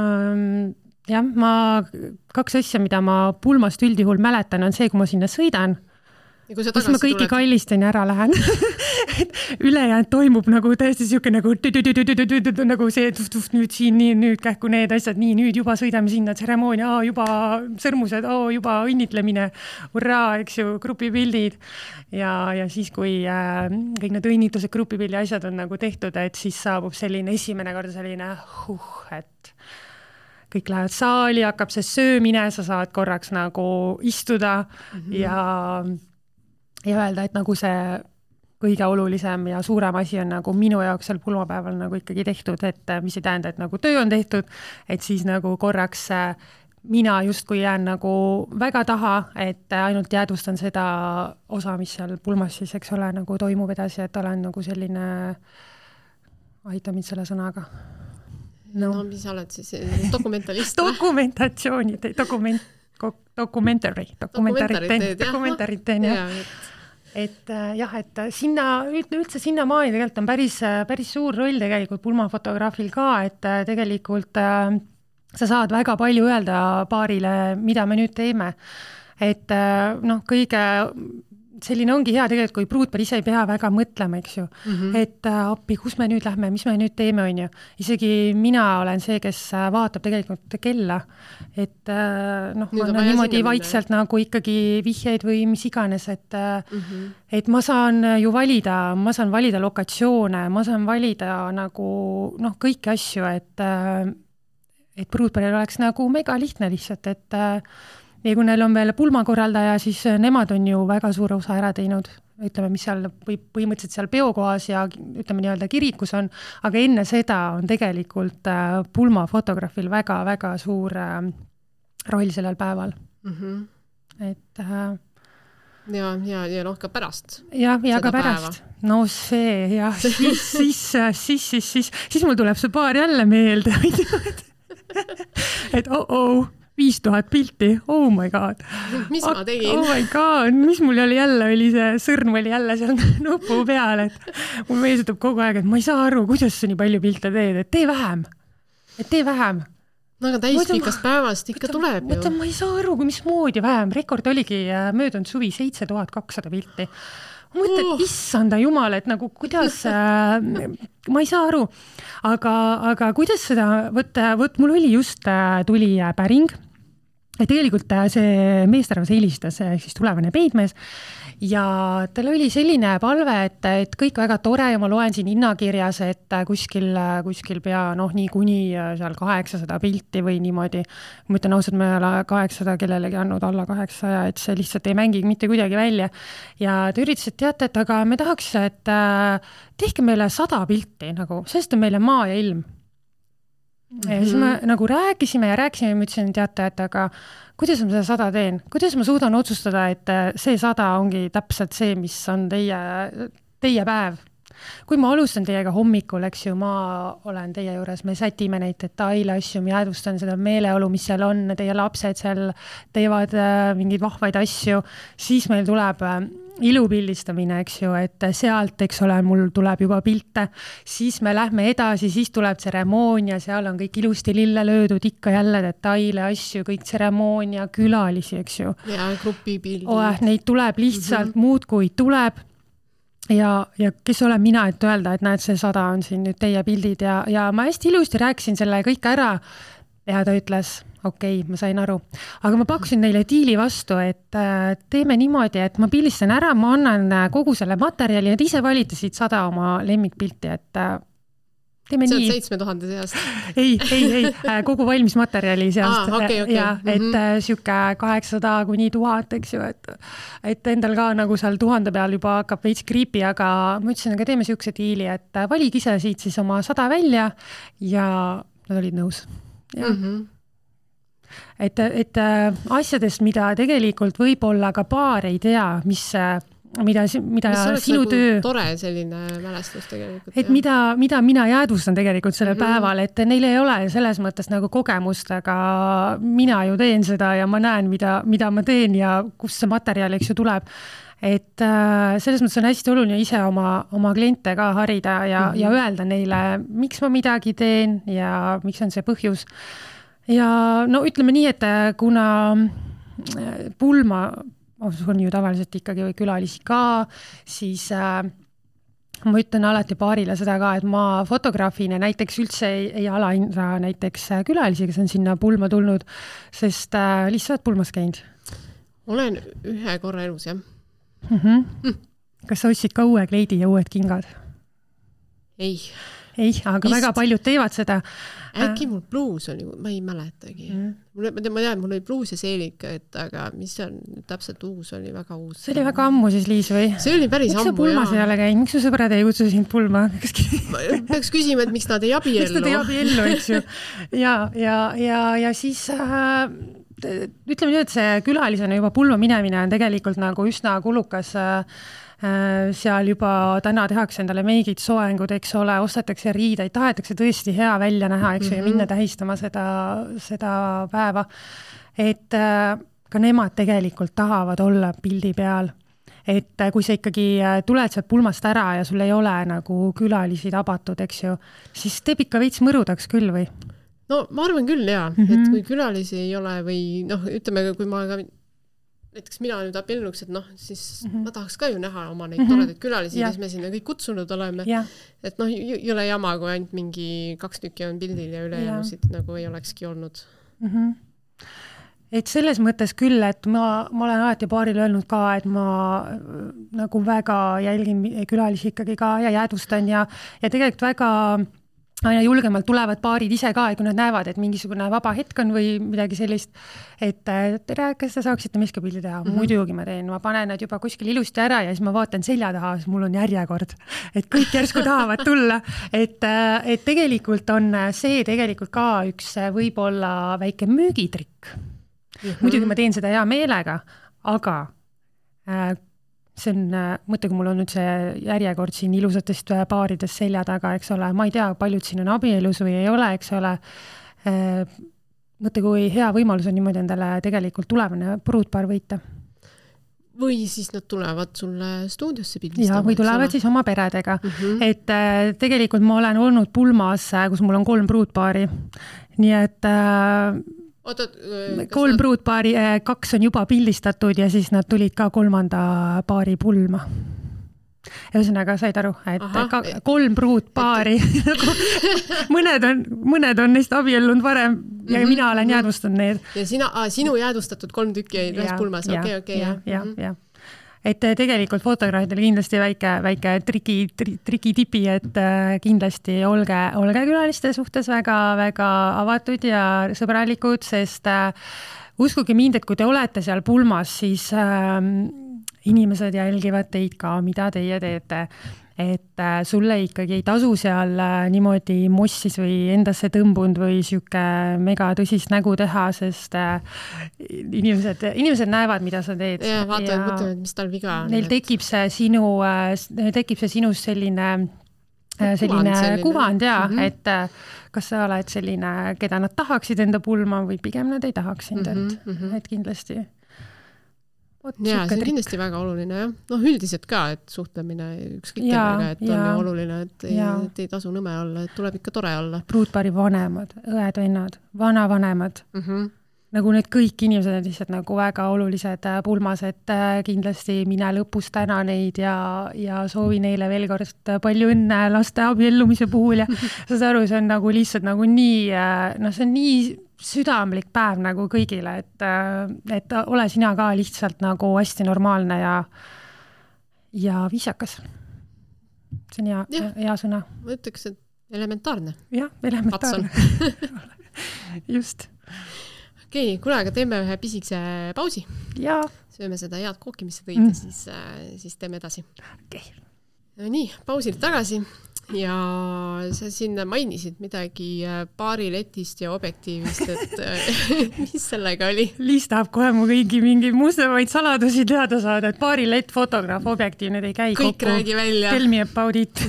Ja ma kaks asja, mida ma pulmast üldjuhul mäletan, on see, kui ma sinna sõidan, kus ma kõiki kallistan ja ära lähen. Ülejäänud toimub nagu täiesti siuke nagu nagu see, nüüd siin, nii, nüüd kähku need asjad, nii, nüüd juba sõidame sinna tseremoonia, juba sõrmused, juba õnnitlemine, urraa, eks ju, grupipildid. Ja, ja siis, kui äh, kõik need õnnitused, grupipildi asjad on nagu tehtud, et siis saabub selline esimene kord selline huh, et kõik lähevad saali, hakkab see söömine, sa saad korraks nagu istuda mm-hmm. ja ja öelda, et nagu see kõige olulisem ja suurem asi on nagu minu jaoks seal pulmapäeval nagu ikkagi tehtud, et mis ei tähenda, et nagu töö on tehtud, et siis nagu korraks mina justkui jään nagu väga taha, et ainult jäädvustan seda osa, mis seal pulmas siis, eks ole, nagu toimub edasi, et olen nagu selline, aita mind selle sõnaga. No, no mis sa oled siis dokumentalist? Dokumentatsioonid, dokument, dokumentari, dokumentarit, dokumentarit teen, jah. Et jah, et sinna, üldse sinna maani tegelikult on päris, päris suur roll tegelikult pulmafotograafil ka, et tegelikult äh, sa saad väga palju öelda paarile, mida me nüüd teeme. Et äh, noh, kõige selline ongi hea tegelikult, kui pruutpaar ise ei pea väga mõtlema, eks ju. Mm-hmm. Et äh, appi, kus me nüüd lähme, mis me nüüd teeme, on ju. Isegi mina olen see, kes vaatab tegelikult kella. Et äh, noh, ma olen niimoodi vaikselt nagu ikkagi vihjeid või mis iganes, et, mm-hmm. et ma saan ju valida, ma saan valida lokatsioone, ma saan valida nagu noh, kõiki asju, et, et pruutpaaril oleks nagu mega lihtne lihtsalt, et ja kui neil on veel pulmakorraldaja, siis nemad on ju väga suure osa ära teinud. ütleme, mis seal või põhimõtteliselt seal peokohas ja ütleme nii-öelda kirikus on, aga enne seda on tegelikult pulmafotograafil väga-väga suur roll sellel päeval. Mm-hmm. Et äh, ja, ja, ja noh, ka pärast. Ja, ja ka pärast. Päeva. No see, jah, siis, siis, siis, siis, siis, siis, siis mul tuleb see paar jälle meelde. et oh, oh, viis tuhat pilti, oh my god. Mis ma tegin? Oh my god, mis mul oli jälle, oli see sõrm oli jälle seal nupu peal, et mul meelsutab kogu aeg, et ma ei saa aru, kuidas sa nii palju pilte teed, et tee vähem, et tee vähem. No aga täispikast päevast ikka mõtlen, tuleb ju. Mõtlen, ma ei saa aru, kui mismoodi vähem. Rekord oligi möödunud suvi seitse tuhat kakssada pilti. Ma mõtlen, oh. issanda jumal, et nagu kuidas, äh, ma ei saa aru, aga, aga kuidas seda võtta, võt, mul oli just, äh, tuli päring, et tegelikult äh, see meesterahvas helistas, siis tulevane peidmees, ja tal oli selline palve, et, et kõik väga tore ja ma loen siin hinnakirjas, et kuskil, kuskil pea, noh, nii kuni seal kaheksasada pilti või niimoodi. Ma ütlen ausalt, ma ei ole kaheksasada kellelegi andnud alla kaheksasaja, et see lihtsalt ei mängi mitte kuidagi välja. Ja ta üritas, et teate, et aga me tahaks, et tehke meile sada pilti, nagu, sest on meile maa ja ilm. Ja siis me nagu rääkisime ja rääkisime ja ma ütlesin, teate, et aga kuidas ma seda sada teen? Kuidas ma suudan otsustada, et see sada ongi täpselt see, mis on teie, teie päev? Kui ma alustan teiega hommikul, eks ju, ma olen teie juures, me sätime neid detaile, asju, ma jäädvustan seda meeleolu, mis seal on, teie lapsed seal teevad mingeid vahvaid asju, siis meil tuleb ilupildistamine, eks ju, et sealt, eks ole, mul tuleb juba pilte, siis me lähme edasi, siis tuleb tseremoonia, seal on kõik ilusti lille löödud, ikka jälle detaile, asju, kõik tseremoonia, külalisi, eks ju. Ja grupipildid. Oh, neid tuleb lihtsalt mm-hmm. muud, kui tuleb. Ja, ja kes olen mina, et öelda, et näed, see sada on siin nüüd teie pildid ja, ja ma hästi ilusti rääkisin selle kõik ära ja ta ütles, okei, okay, ma sain aru. Aga ma pakkusin neile diili vastu, et teeme niimoodi, et ma pildistan ära, ma annan kogu selle materjali, nad ise valite siit sada oma lemmikpilti, et teeme see on nii. seitsme tuhande seast. ei, ei, ei, kogu valmis materjali seast. Ah, okay, okay. Ja, et mm-hmm. siuke kaheksasada kuni tuhat, eks ju, et, et endal ka nagu seal tuhande peal juba hakkab veits kriipi, aga ma ütlesin, aga teeme siukse diili, et valig ise siit siis oma sada välja ja nad olid nõus. Ja. Mm-hmm. Et, et asjadest, mida tegelikult võib-olla ka paar ei tea, mis, mida, mida sinu nagu töö... tore selline mälestus tegelikult. Et mida, mida mina jäädvustan tegelikult sellel mm-hmm. päeval, et neil ei ole selles mõttes nagu kogemust, aga mina ju teen seda ja ma näen, mida, mida ma teen ja kust see materjal, eks ju, tuleb. Et äh, selles mõttes on hästi oluline ise oma, oma kliente ka harida ja, mm-hmm. ja öelda neile, miks ma midagi teen ja miks on see põhjus. Ja no ütleme nii, et kuna pulma on ju tavaliselt ikkagi või külalisi ka, siis äh, ma ütlen alati paarile seda ka, et ma fotograafina näiteks üldse ei, ei alahinda näiteks külalisi, kes on sinna pulma tulnud, sest äh, lihtsalt pulmas käinud. Olen ühe korra elus, jah. Mm-hmm. Mm. Kas sa ostsid ka uue kleidi ja uued kingad? Ei. Ei, aga Vist. Väga paljud teevad seda. Äkki mul bluus oli, ma ei mäletagi. Mm. Mul, ma tean, ma tean, mul oli bluus ja seelika, et aga mis on täpselt uus, oli väga uus. See oli väga ammu siis, Liis, või? See oli päris miks ammu, jah. Miks sa pulmas ei ole käinud? Miks su sõbrad ei kutsu sind pulma? Peaks küsima, et miks nad ei abiellu. Miks nad ei abiellu, eks ju. Ja, ja, ja, ja siis äh, ütleme nüüd, et see külalisena juba pulma minemine on tegelikult nagu üsna kulukas äh, seal juba täna tehakse endale meigid, soengud, eks ole, ostetakse riideid, tahetakse tõesti hea välja näha, eks ju, mm-hmm. ja minna tähistama seda, seda päeva. Et äh, ka nemad tegelikult tahavad olla pildi peal. Et kui sa ikkagi tuled sealt pulmast ära ja sul ei ole nagu külalisi tabatud, eks ju, siis teeb ikka veits mõrudaks küll või? No ma arvan küll, jaa. Mm-hmm. Et kui külalisi ei ole või noh, ütleme, kui ma ka näiteks mina nüüd abielluks, et noh, siis mm-hmm. ma tahaks ka ju näha oma neid mm-hmm. toredaid külalisi, kes me sinna kõik kutsunud oleme. Ja. Et noh, ei ole jama, kui ainult mingi kaks tükki on pildil ja ülejäänusid nagu ei olekski olnud. Mm-hmm. Et selles mõttes küll, et ma, ma olen alati paaril öelnud ka, et ma nagu väga jälgin külalisi ikkagi ka ja jäädvustan ja, ja tegelikult väga aina julgemalt tulevad paarid ise ka, kui nad näevad, et mingisugune vaba hetk on või midagi sellist, et tere, kas te saaksite miskapildi teha? Mm-hmm. Muidugi ma teen, ma panen nad juba kuskil ilusti ära ja siis ma vaatan selja taha, siis mul on järjekord, et kõik järsku tahavad tulla, et, et tegelikult on see tegelikult ka üks võib-olla väike müügitrikk. Mm-hmm. Muidugi ma teen seda hea meelega, aga äh, see on, mõtle, kui mul on nüüd see järjekord siin ilusatest paaridest selja taga, eks ole, ma ei tea, paljud siin on abielus või ei ole, eks ole. Mõtle, kui hea võimalus on niimoodi endale tegelikult tulevane pruutpaar võita. Või siis nad tulevad sulle stuudiosse pildistama. Ja, või tulevad siis oma peredega. Mm-hmm. Et tegelikult ma olen olnud pulmas, kus mul on kolm pruutpaari. Nii et Oota, kolm pruutpaari, kaks on juba pildistatud ja siis nad tulid ka kolmanda paari pulma. Ühesõnaga, said aru, et Aha, ka, kolm pruutpaari. mõned, on, mõned on neist abiellunud varem ja mm-hmm. mina olen jäädvustanud need. Ja sina, ah, sinu jäädvustatud kolm tükki olid ühes pulmas. Okei, okei. Ja, ja, ja. Et tegelikult fotograafidele kindlasti väike, väike triki, tri, triki tipi, et kindlasti olge, olge külaliste suhtes väga, väga avatud ja sõbralikud, sest uskuge mind, et kui te olete seal pulmas, siis äh, inimesed jälgivad teid ka, mida teie teete. Et äh, sulle ikkagi ei tasu seal äh, niimoodi mossis või endasse tõmbunud või siuke mega tõsist nägu teha, sest äh, inimesed, inimesed näevad, mida sa teed. Ja vaatavad, mõtlevad, mis tal viga on. Neil tekib see sinu, äh, tekib see sinus selline, äh, selline kuvand, kuvand ja, mm-hmm. et äh, kas sa oled selline, keda nad tahaksid enda pulma või pigem nad ei tahaks sind, et, mm-hmm. et kindlasti. Oot, ja, see on kindlasti väga oluline, jah. Noh, üldiselt ka, et suhtlemine ükskõik kellega, et ja, on ju oluline, et ei, et ei tasu nõme olla, et tuleb ikka tore olla. Pruutpaari vanemad, õed, vennad, vanavanemad. Mm-hmm. Nagu need kõik inimesed on lihtsalt nagu väga olulised pulmas, et kindlasti mine lõpus täna neid ja, ja soovi neile veel kord palju õnne laste abiellumise puhul ja saad aru, see on nagu lihtsalt nagu nii, no see on nii südamlik päev nagu kõigile, et, et ole sina ka lihtsalt nagu hästi normaalne ja, ja viisakas. See on hea, ja, hea sõna. Ma ütleks, et elementaarne. Jah, elementaarne. Just. Okei, kuule, aga teeme ühe pisikse pausi. Ja. Sööme seda head kooki, mis sa tõid, mm. siis, siis teeme edasi. Okay. Nii, pausilt tagasi. Ja sa siin mainisid midagi paariletist ja objektiivist, et mis sellega oli? Liis tahab kohe mu kõigi mingi mustemaid saladusi teada saada, et paarilett, fotograaf, objektiiv, need ei käi kõik kokku. Kõik räägi välja. Tell me about it.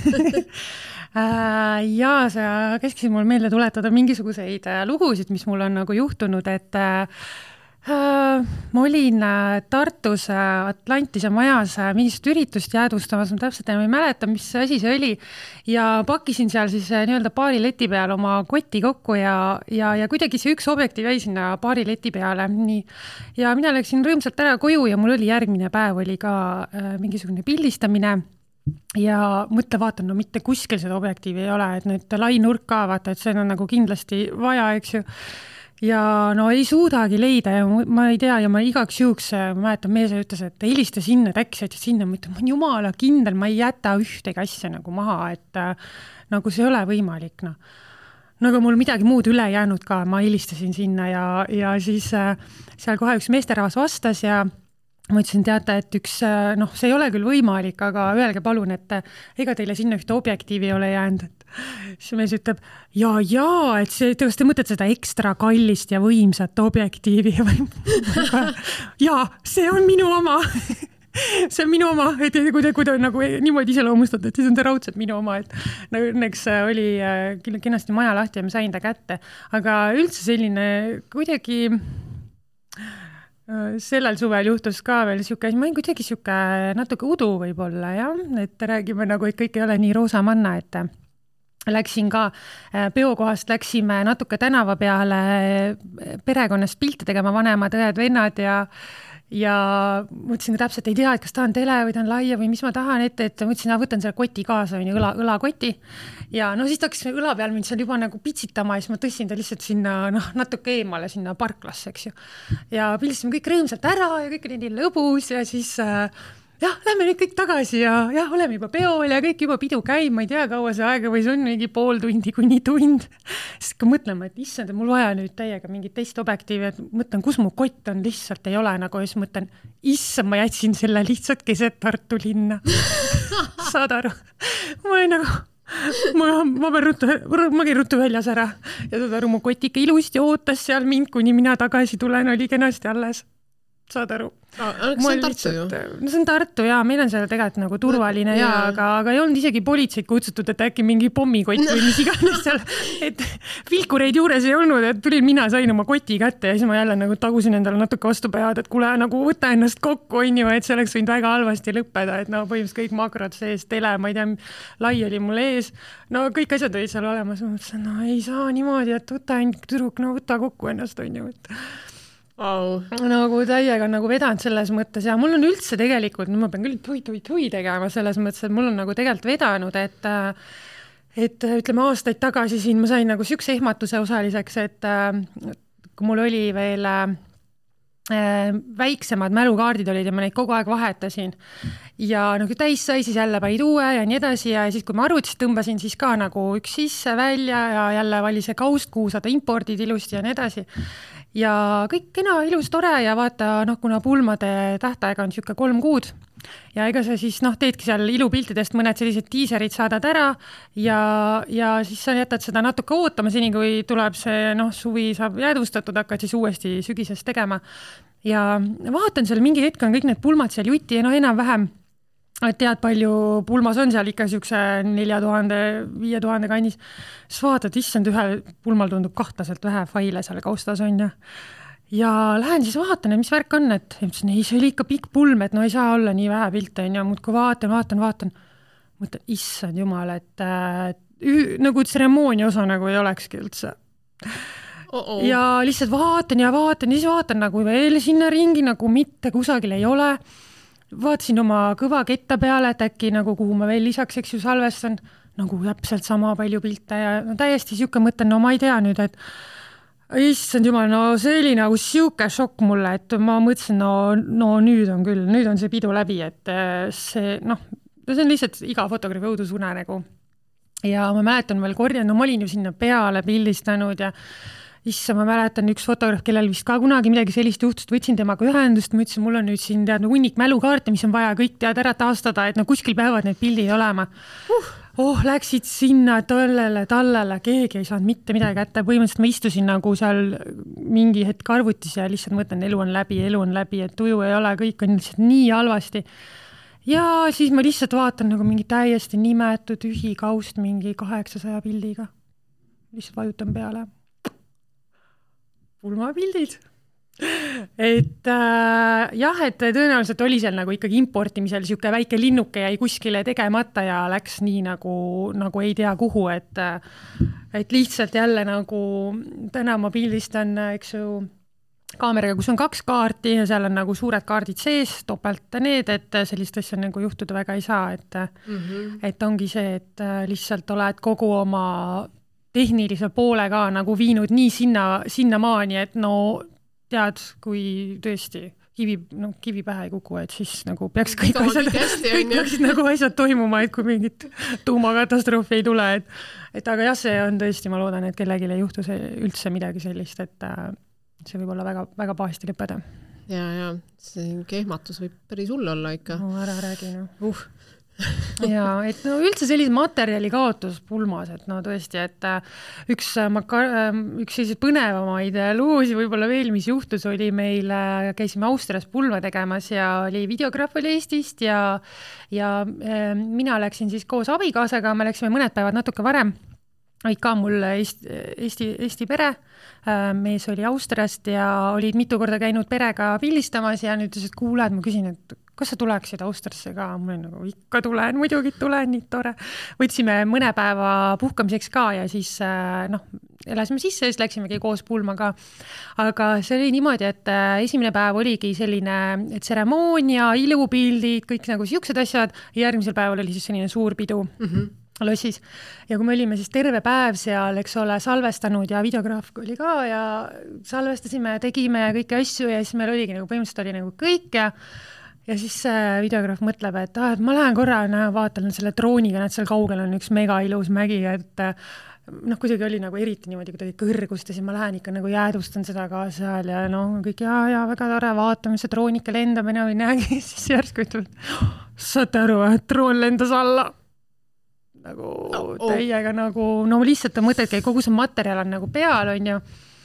Ja sa käskisid mul meelde tuletada mingisuguseid lugusid, mis mul on nagu juhtunud, et ma olin Tartus Atlantise majas mingisugust üritust jäädvustamas, ma täpselt enam ei mäleta, mis asi see oli ja pakkisin seal siis nii-öelda paarileti peal oma kotti kokku ja, ja, ja kuidagi see üks objektiiv jäi sinna paarileti peale. Nii. Ja mina läksin rõõmsalt ära koju ja mul oli järgmine päev oli ka äh, mingisugune pildistamine ja mõtle, vaatan, no mitte kuskil seda objektiivi ei ole, et nüüd lai nurk ka, vaata, et see on nagu kindlasti vaja, eks ju. Ja no ei suudagi leida ja ma ei tea ja ma igaks juhuks, ma mäletan, mees ütles, et helista sinna, et äkki sa ütles sinna, ma ütlen, ma on jumala kindel, ma ei jäta ühtegi asja nagu maha, et äh, nagu see ei ole võimalik, noh. Nagu mul midagi muud üle jäänud ka, ma helistasin sinna ja, ja siis äh, seal kohe üks meesterahvas vastas ja ma ütlesin, teata, et üks, noh, see ei ole küll võimalik, aga öelge palun, et ega teile sinna ühte objektiivi ei ole jäänud. Siis mees ütleb, ja, ja, et see, te, te mõtlete seda ekstra kallist ja võimsat objektiivi. Ja, see on minu oma. See on minu oma, et kui te, kui te nagu niimoodi ise loomustate, et siis on see raudselt minu oma, et nagu õnneks oli kenasti maja lahti ja ma sain ta kätte. Aga üldse selline kuidagi sellel suvel juhtus ka veel siuke, ma olin kuidagi siuke natuke udu võib-olla, jah, et räägime nagu, et kõik ei ole nii roosa manna, et läksin ka peokohast, läksime natuke tänava peale perekonnast pilte tegema, vanemad õed, vennad ja ja mõtlesin ka täpselt, ei tea, et kas ta on tele või ta on laia või mis ma tahan ette, et mõtlesin, et võtan selle koti kaasa, õla, õlakoti ja no siis ta hakkas õla peal mind seal juba nagu pitsitama ja siis ma tõssin ta lihtsalt sinna noh, natuke eemale sinna parklasse, eks ju. Ja pildistasime kõik rõõmsalt ära ja kõik oli nii lõbus ja siis äh, jah, lähme nüüd kõik tagasi ja jah, oleme juba peol ja kõik juba pidu käib, ma ei tea, kaua see aega või see on mingi pool tundi kuni tund. Siis kui mõtlema, et issand, mul vaja nüüd täiega mingit teist objektiivi, et mõtlen, kus mu kott on, lihtsalt ei ole nagu, ja siis mõtlen, issand, ma jätsin selle lihtsalt keset Tartu linna. Saad aru? Ma olen nagu, ma, ma pean ruttu, ma käin ruttu väljas ära ja saad aru, mu kott ikka ilusti ootas seal mind, kuni mina tagasi tulen, oli kenasti alles. Saad aru? Ah, see on Tartu ju. No see on Tartu ja meil on seal tegelikult nagu turvaline ja, aga, aga ei olnud isegi politseid kutsutud, et äkki mingi pommikott või mis iganes seal, et vilkureid juures ei olnud, et tulin mina, sain oma koti kätte ja siis ma jälle nagu tagusin endale natuke vastu pead, et kuule nagu võta ennast kokku, on ju, et see oleks võinud väga halvasti lõppeda, et no põhimõtteliselt kõik makrod sees, tele, ma ei tea, lai oli mul ees, no kõik asjad olid seal olemas, ma mõtlesin, no ei saa niimoodi, et võta ainult tüdruk, no võta kokku ennast, on ju, et Wow. nagu täiega nagu vedanud selles mõttes ja mul on üldse tegelikult, no ma pean küll tui-tui-tui tegema selles mõttes, et mul on nagu tegelikult vedanud, et et ütleme aastaid tagasi siin ma sain nagu sükse ehmatuse osaliseks, et kui mul oli veel väiksemad mälukaardid olid ja ma neid kogu aeg vahetasin ja nagu täis sai, siis jälle panid uue ja nii edasi ja siis kui ma arvutist tõmbasin, siis ka nagu üks sisse välja ja jälle vali see kaust, kuhu saada impordid ilusti ja nii edasi ja kõik kena, ilus, tore ja vaata, noh, kuna pulmade tähtaega on niisugune kolm kuud ja ega sa siis, noh, teedki seal ilupiltidest mõned sellised tiiserid saadad ära ja, ja siis sa jätad seda natuke ootama seni, kui tuleb see, noh, suvi saab jäädvustatud, hakkad siis uuesti sügisest tegema ja vaatan seal mingi hetk on kõik need pulmad seal jutti ja no enam-vähem et tead, palju pulmas on seal ikka siukse nelja tuhande, viie tuhande kandis. Siis vaatad, issand, ühel pulmal tundub kahtlaselt vähe faile seal kaustas on ja, ja lähen siis vaatan, mis värk on, et ei, see oli ikka pikk pulm, et no ei saa olla nii vähe pilte on ja muud kui vaatan, vaatan, vaatan. Mõtlen, issand jumal, et äh, üh, nagu tseremoonia osa nagu ei olekski üldse. Oh -oh. Ja lihtsalt vaatan ja vaatan ja siis vaatan nagu veel sinna ringi, nagu mitte kusagil ei ole. Vaatasin oma kõva ketta peale, et äkki nagu kuhu ma veel lisaks, eks ju, salvestan, nagu täpselt sama palju pilte ja no, täiesti siuke mõtlen, no ma ei tea nüüd, et issand jumal, no see oli nagu siuke šokk mulle, et ma mõtlesin, no, no nüüd on küll, nüüd on see pidu läbi, et see, noh, see on lihtsalt iga fotograafi õudusune nagu. Ja ma mäletan veel korjan, no ma olin ju sinna peale pildistanud ja issa, ma mäletan üks fotograaf, kellel vist ka kunagi midagi sellist juhtust, võtsin temaga ühendust, ma ütlesin, mul on nüüd siin tead hunnik mälukaarte, mis on vaja kõik tead ära taastada, et no kuskil peavad need pildid olema. Uh, oh, läksid sinna tollele, tallele, keegi ei saanud mitte midagi kätte, põhimõtteliselt ma istusin nagu seal mingi hetk arvutis ja lihtsalt mõtlen, elu on läbi, elu on läbi, et tuju ei ole, kõik on lihtsalt nii halvasti. Ja siis ma lihtsalt vaatan nagu mingi täiesti nimetu tühi kaust mingi kaheksasaja pildiga. Lihtsalt vajutan peale. Pulmapildid. Et äh, jah, et tõenäoliselt oli seal nagu ikkagi importimisel siuke väike linnuke jäi kuskile tegemata ja läks nii nagu, nagu ei tea kuhu, et, et lihtsalt jälle nagu täna ma pildistan, eks ju, kaameraga, kus on kaks kaarti ja seal on nagu suured kaardid sees, topelt need, et sellist asja nagu juhtuda väga ei saa, et, mm-hmm. et ongi see, et lihtsalt oled kogu oma tehnilise poole ka nagu viinud nii sinna, sinna maani, et no tead, kui tõesti kivi, no, kivi pähe ei kuku, et siis nagu peaks kõik asjad, kõik peaksid nagu asjad toimuma, et kui mingit tuumakatastroofi ei tule, et, et aga jah, see on tõesti, ma loodan, et kellelgi ei juhtu see üldse midagi sellist, et see võib olla väga, väga pahasti lõppeda. Ja, ja, see kehmatus võib päris hull olla ikka. No ära räägi, no. Uh. ja, et no üldse sellise materjali kaotus pulmas, et no tõesti, et üks, üks selliseid põnevamaid luusi võib-olla veel, mis juhtus, oli meil, käisime Austrias pulma tegemas ja oli videograaf oli Eestist ja, ja mina läksin siis koos abikaasaga, me läksime mõned päevad natuke varem, olid ka mul Eesti, Eesti, Eesti pere, mees oli Austriast ja olid mitu korda käinud perega pildistamas ja nüüd ütles, et kuule, et ma küsin, et kas sa tuleksid Austriasse ka? Mul nagu ikka tulen, muidugi tulen, nii tore. Võtsime mõne päeva puhkamiseks ka ja siis noh, elasime sisse ja siis läksimegi koos pulma ka. Aga see oli niimoodi, et esimene päev oligi selline tseremoonia, ilupildid, kõik nagu siuksed asjad ja järgmisel päeval oli siis selline suur pidu. Mm-hmm. Lossis. Ja kui me olime siis terve päev seal, eks ole, salvestanud ja videograaf oli ka ja salvestasime ja tegime kõiki asju ja siis meil oligi nagu põhimõtteliselt oli nagu kõik ja ja siis see videograaf mõtleb, et, ah, et ma lähen korra, vaatan selle drooniga, näed seal kaugel on üks mega ilus mägi, et noh, kuidagi oli nagu eriti niimoodi kuidagi kõrgust ja siis ma lähen ikka nagu jäädustan seda ka seal ja noh, kõik ja, ja väga tore, vaatame, see droon ikka lendab, enam ei näegi, siis järsku ütleb, saate aru, et droon lendas alla. Nagu oh, oh. Täiega nagu, no lihtsalt on mõtet, kogu see materjal on nagu peal, on ju.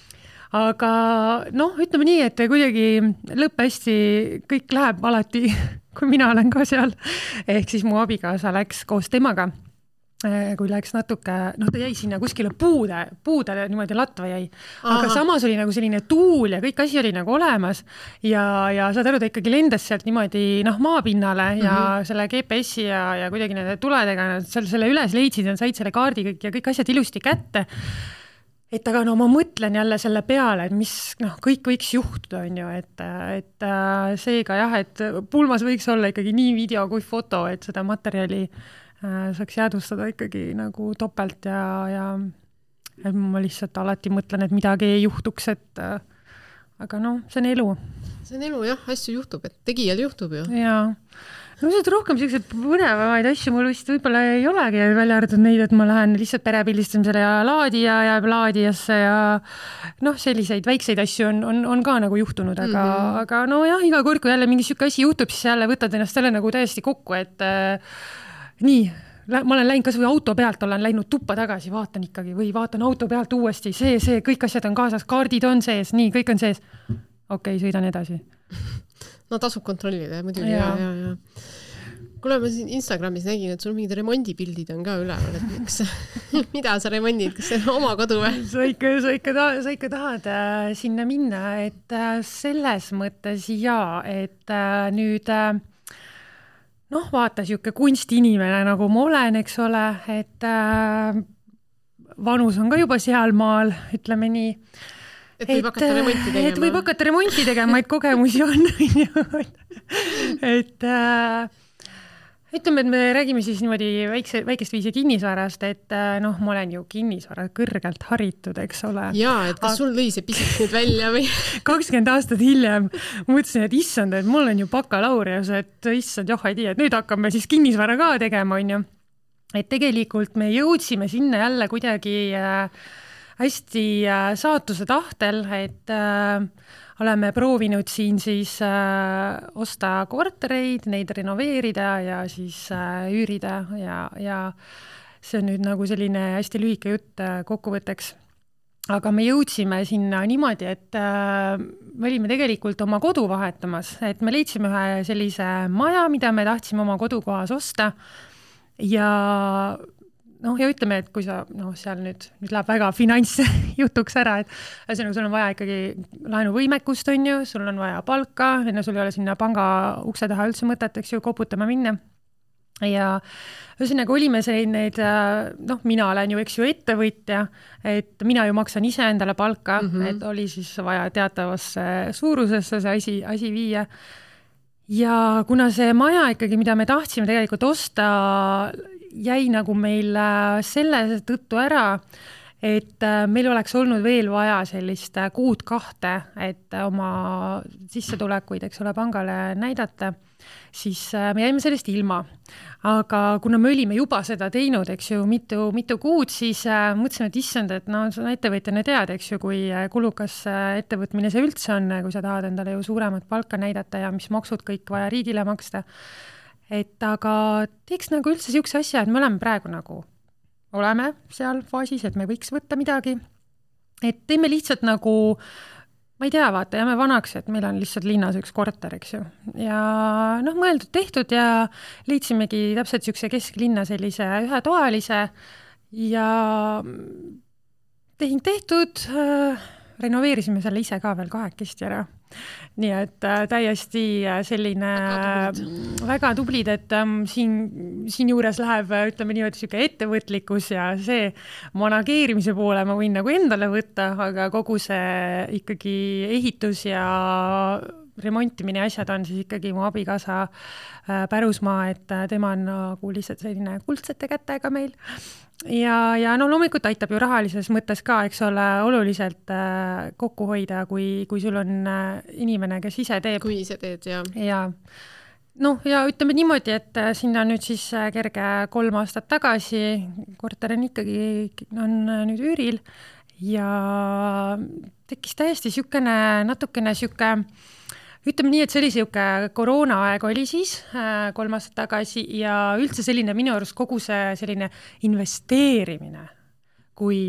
Aga noh, ütleme nii, et kuidagi lõpp hästi, kõik läheb alati, kui mina olen ka seal. Ehk siis mu abikaasa läks koos temaga, kui läks natuke, noh ta jäi sinna kuskile puude, puudele niimoodi latva jäi. Aga Aha. samas oli nagu selline tuul ja kõik asi oli nagu olemas ja, ja saad aru, ta ikkagi lendas sealt niimoodi noh, maapinnale ja mm-hmm. selle G P S-i ja, ja kuidagi nende tuledega nad seal selle üles leidsid ja said selle kaardi kõik ja kõik asjad ilusti kätte. Et aga no ma mõtlen jälle selle peale, et mis noh, kõik võiks juhtuda, on ju, et, et seega jah, et pulmas võiks olla ikkagi nii video kui foto, et seda materjali äh, saaks jäädustada ikkagi nagu topelt ja, ja et ma lihtsalt alati mõtlen, et midagi ei juhtuks, et äh, aga noh, see on elu. See on elu jah, asju juhtub, et tegijal juhtub ju. Jaa. No see rohkem sellised põnevamaid asju mul vist võib-olla ei olegi välja arvatud neid, et ma lähen lihtsalt perepildistamisele ja laadija jääb laadijasse ja noh, selliseid väikseid asju on, on, on ka nagu juhtunud, aga, mm-hmm. aga no jah, iga kord, kui jälle mingi siuke asi juhtub, siis jälle võtad ennast selle nagu täiesti kokku, et äh, nii, ma olen läinud kas või auto pealt, olen läinud tuppa tagasi, vaatan ikkagi või vaatan auto pealt uuesti, see, see, kõik asjad on kaasas, kaardid on sees, nii, kõik on sees. Okei, sõidan edasi. No tasub kontrollida, muidugi. Ja. Ja, ja, ja. Kuule, ma siin Instagramis nägin, et sul mingid remondipildid on ka üleval, et miks, mida sa remondid, kas see on oma kodu või? Sa ikka, sa ikka, ta, sa ikka tahad äh, sinna minna, et äh, selles mõttes jaa, et äh, nüüd äh, noh, vaata siuke kunstinimene, nagu ma olen, eks ole, et äh, vanus on ka juba sealmaal, ütleme nii. Et võib et, hakata remonti tegema. Et võib hakata remonti tegema, et kogemusi on. et äh, ütleme, et me räägime siis niimoodi väikse, väikest viisi kinnisvarast, et äh, noh, ma olen ju kinnisvara kõrgelt haritud, eks ole. Jaa, et kas Aga... sul lõi see pisik nüüd välja või? kakskümmend aastat hiljem mõtlesin, et issand, et mul on ju bakalaureus, et issand, joh, ei tea, et nüüd hakkame siis kinnisvara ka tegema, on ju. Et tegelikult me jõudsime sinna jälle kuidagi... Äh, hästi äh, saatuse tahtel, et äh, oleme proovinud siin siis äh, osta kortereid, neid renoveerida ja siis äh, üürida ja, ja see on nüüd nagu selline hästi lühike jutt äh, kokkuvõtteks. Aga me jõudsime sinna niimoodi, et äh, me olime tegelikult oma kodu vahetamas, et me leidsime ühe sellise maja, mida me tahtsime oma kodukohas osta ja noh, ja ütleme, et kui sa, noh, seal nüüd, nüüd läheb väga finantsjutuks ära, et ühesõnaga, sul on vaja ikkagi laenuvõimekust, on ju, sul on vaja palka, enne sul ei ole sinna panga ukse taha üldse mõtet, eks ju, koputama minna. Ja ühesõnaga olime neid, noh, mina olen ju, eks ju, ettevõtja, et mina ju maksan ise endale palka, mm-hmm. et oli siis vaja teatavasse suurusesse see asi, asi viia. Ja kuna see maja ikkagi, mida me tahtsime tegelikult osta, jäi nagu meil selle tõttu ära, et meil oleks olnud veel vaja sellist kuud kahte, et oma sissetulekuid, eks ole, pangale näidata, siis me jäime sellest ilma. Aga kuna me olime juba seda teinud, eks ju, mitu, mitu kuud, siis mõtlesime, et issand, et no, ettevõtjana tead, eks ju, kui kulukas ettevõtmine see üldse on, kui sa tahad endale ju suuremat palka näidata ja mis maksud kõik vaja riigile maksta. Et aga teeks nagu üldse siukse asja, et me oleme praegu nagu, oleme seal faasis, et me võiks võtta midagi. Et teeme lihtsalt nagu, ma ei tea, vaata, jääme vanaks, et meil on lihtsalt linnas üks korter, eks ju. Ja noh, mõeldud tehtud ja leidsimegi täpselt siukse kesklinna sellise ühetoalise ja tehing tehtud, renoveerisime selle ise ka veel kahekesti ära. Nii et äh, täiesti selline väga tublid, väga tublid et ähm, siin, siin juures läheb, ütleme nii, et siuke ettevõtlikkus ja see manageerimise poole ma võin nagu endale võtta, aga kogu see ikkagi ehitus ja remontimine asjad on siis ikkagi mu abikaasa äh, pärusmaa, et äh, tema on nagu lihtsalt selline kuldsete kätega meil. Ja, ja no loomulikult aitab ju rahalises mõttes ka, eks ole, oluliselt äh, kokku hoida, kui, kui sul on äh, inimene, kes ise teeb. Kui ise teed, jah. Ja, noh, ja ütleme niimoodi, et sinna nüüd siis kerge kolm aastat tagasi, korter on ikkagi, on nüüd üüril ja tekkis täiesti siukene, natukene siuke, ütleme nii, et see oli siuke koroonaaeg oli siis kolm aastat tagasi ja üldse selline minu arust kogu see selline investeerimine, kui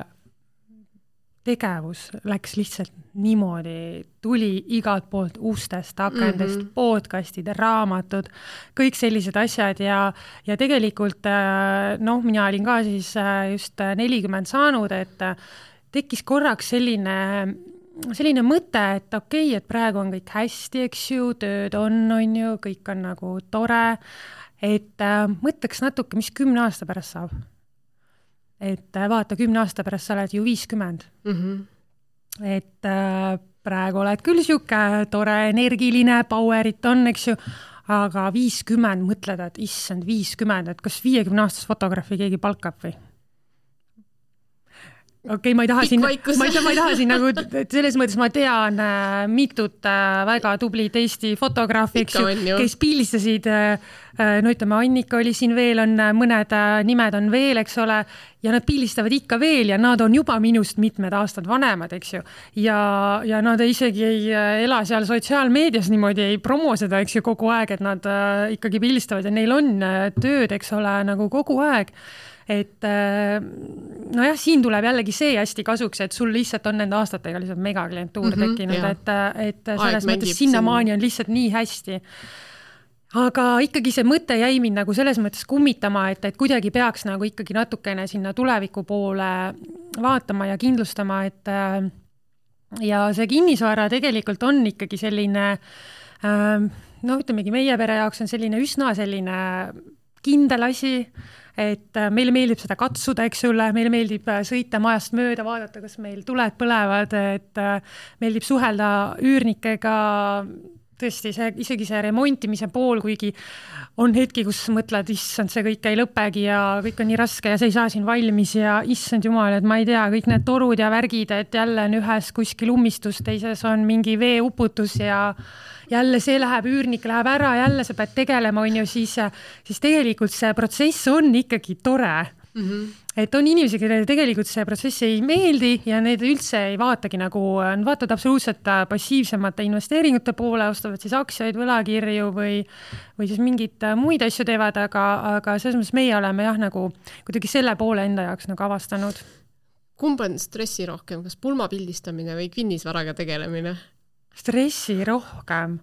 tegevus läks lihtsalt niimoodi, tuli igalt poolt ustest, akendest, mm-hmm. podcastid, raamatud, kõik sellised asjad ja, ja tegelikult noh, mina olin ka siis just nelikümmend saanud, et tekkis korraks selline, selline mõte, et okei, okay, et praegu on kõik hästi, eks ju, tööd on, on ju, kõik on nagu tore, et mõtleks natuke, mis kümne aasta pärast saab. Et vaata, kümne aasta pärast sa oled ju viiskümmend. Mm-hmm. Et äh, praegu oled küll siuke tore, energiline, powerit on, eks ju, aga viiskümmend mõtled, et issand viiskümmend, et kas viiekümne aastast fotograafi keegi palkab või? Okei, okay, ma ei taha siin, ma ei, ma ei taha siin nagu, selles mõttes ma tean äh, mitut äh, väga tublit Eesti fotograafi, eks ju, kes pildistasid, äh, no ütleme, Annika oli siin veel, on mõned äh, nimed on veel, eks ole, ja nad pildistavad ikka veel ja nad on juba minust mitmed aastad vanemad, eks ju. Ja, ja nad isegi ei ela seal sotsiaalmeedias niimoodi, ei promo seda, eks ju, kogu aeg, et nad äh, ikkagi pildistavad ja neil on äh, tööd, eks ole, nagu kogu aeg. Et nojah, siin tuleb jällegi see hästi kasuks, et sul lihtsalt on nende aastatega lihtsalt megaklientuur mm-hmm, tekkinud, et, et selles mõttes sinnamaani on lihtsalt nii hästi. Aga ikkagi see mõte jäi mind nagu selles mõttes kummitama, et, et kuidagi peaks nagu ikkagi natukene sinna tuleviku poole vaatama ja kindlustama, et ja see kinnisvara tegelikult on ikkagi selline, no ütlемegi, meie pere jaoks on selline üsna selline kindel asi, et meile meeldib seda katsuda, eks sulle, meile meeldib sõita majast mööda, vaadata, kas meil tuled põlevad, et meeldib suhelda üürnikega, tõesti see, isegi see remontimise pool, kuigi on hetki, kus mõtled, issand, see kõik ei lõpegi ja kõik on nii raske ja see ei saa siin valmis ja issand jumal, et ma ei tea, kõik need torud ja värgid, et jälle on ühes kuskil ummistus, teises on mingi veeuputus ja jälle see läheb, üürnik läheb ära, jälle sa pead tegelema, on ju, siis, siis tegelikult see protsess on ikkagi tore. Mm-hmm. Et on inimesi, kellele tegelikult see protsess ei meeldi ja need üldse ei vaatagi nagu, vaatad absoluutselt passiivsemate investeeringute poole, ostavad siis aktsiaid, võlakirju või, või siis mingid muid asju teevad, aga, aga selles mõttes meie oleme jah, nagu kuidagi selle poole enda jaoks nagu avastanud. Kumb on stressi rohkem, kas pulma pildistamine või kinnisvaraga tegelemine? Stressi rohkem.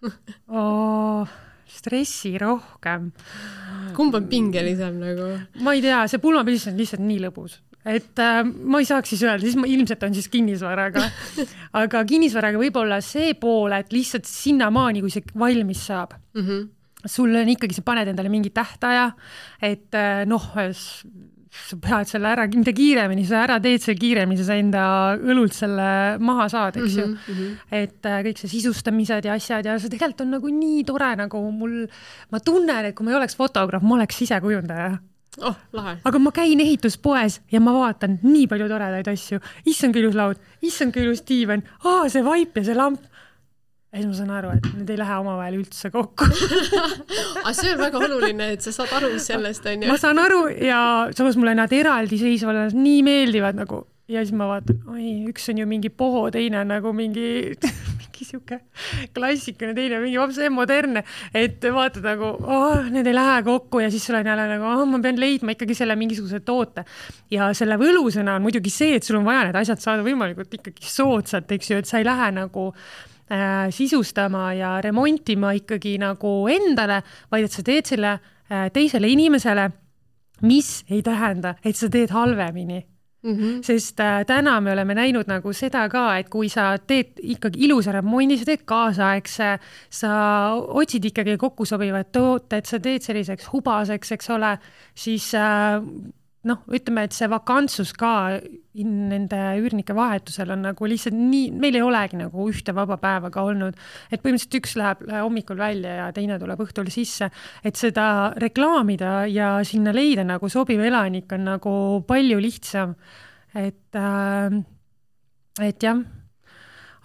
Oh, stressi rohkem. Kumb on pingelisem nagu? Ma ei tea, see pulmapildistus on lihtsalt nii lõbus. Et äh, ma ei saaks siis öelda, siis ma ilmselt on siis kinnisvaraga. Aga kinnisvaraga võib-olla see pool, et lihtsalt sinnamaani, kui see valmis saab. Mm-hmm. Sul on ikkagi, sa paned endale mingi tähtaja, et äh, noh, sa pead selle ära, mida kiiremini sa ära teed, see kiiremini sa enda õlult selle maha saad, eks ju. Mm-hmm. Et äh, kõik see sisustamised ja asjad ja see tegelikult on nagu nii tore, nagu mul, ma tunnen, et kui ma ei oleks fotograaf, ma oleks ise kujundaja. Oh, lahe. Aga ma käin ehituspoes ja ma vaatan nii palju toredaid asju. Issand küljus laud, issand küljus diivan, aa, see vaip ja see lamp. Ja siis ma saan aru, et need ei lähe omavahel üldse kokku. Aga see on väga oluline, et sa saad aru sellest, on ju? Ma saan aru ja samas mulle nad eraldi seisvad, nii meeldivad nagu. Ja siis ma vaatan, oi, üks on ju mingi poho, teine on nagu mingi, mingi siuke klassikane, teine mingi vapse moderne, et vaatad nagu, oh, need ei lähe kokku ja siis sul on jälle nagu, oh, ma pean leidma ikkagi selle mingisuguse toote. Ja selle võlusõna on muidugi see, et sul on vaja need asjad saada võimalikult ikkagi soodsalt, eks ju, et sa ei lähe nagu äh, sisustama ja remontima ikkagi nagu endale, vaid et sa teed selle äh, teisele inimesele, mis ei tähenda, et sa teed halvemini. Mm-hmm. Sest äh, täna me oleme näinud nagu seda ka, et kui sa teed ikkagi ilusa remondi, sa teed kaasaegse, sa otsid ikkagi kokku sobivad tooted, sa teed selliseks hubaseks, eks ole, siis äh, noh, ütleme, et see vakantsus ka nende üürnike vahetusel on nagu lihtsalt nii, meil ei olegi nagu ühte vaba päeva ka olnud, et põhimõtteliselt üks läheb hommikul välja ja teine tuleb õhtul sisse, et seda reklaamida ja sinna leida nagu sobiv elanik on nagu palju lihtsam, et, äh, et jah,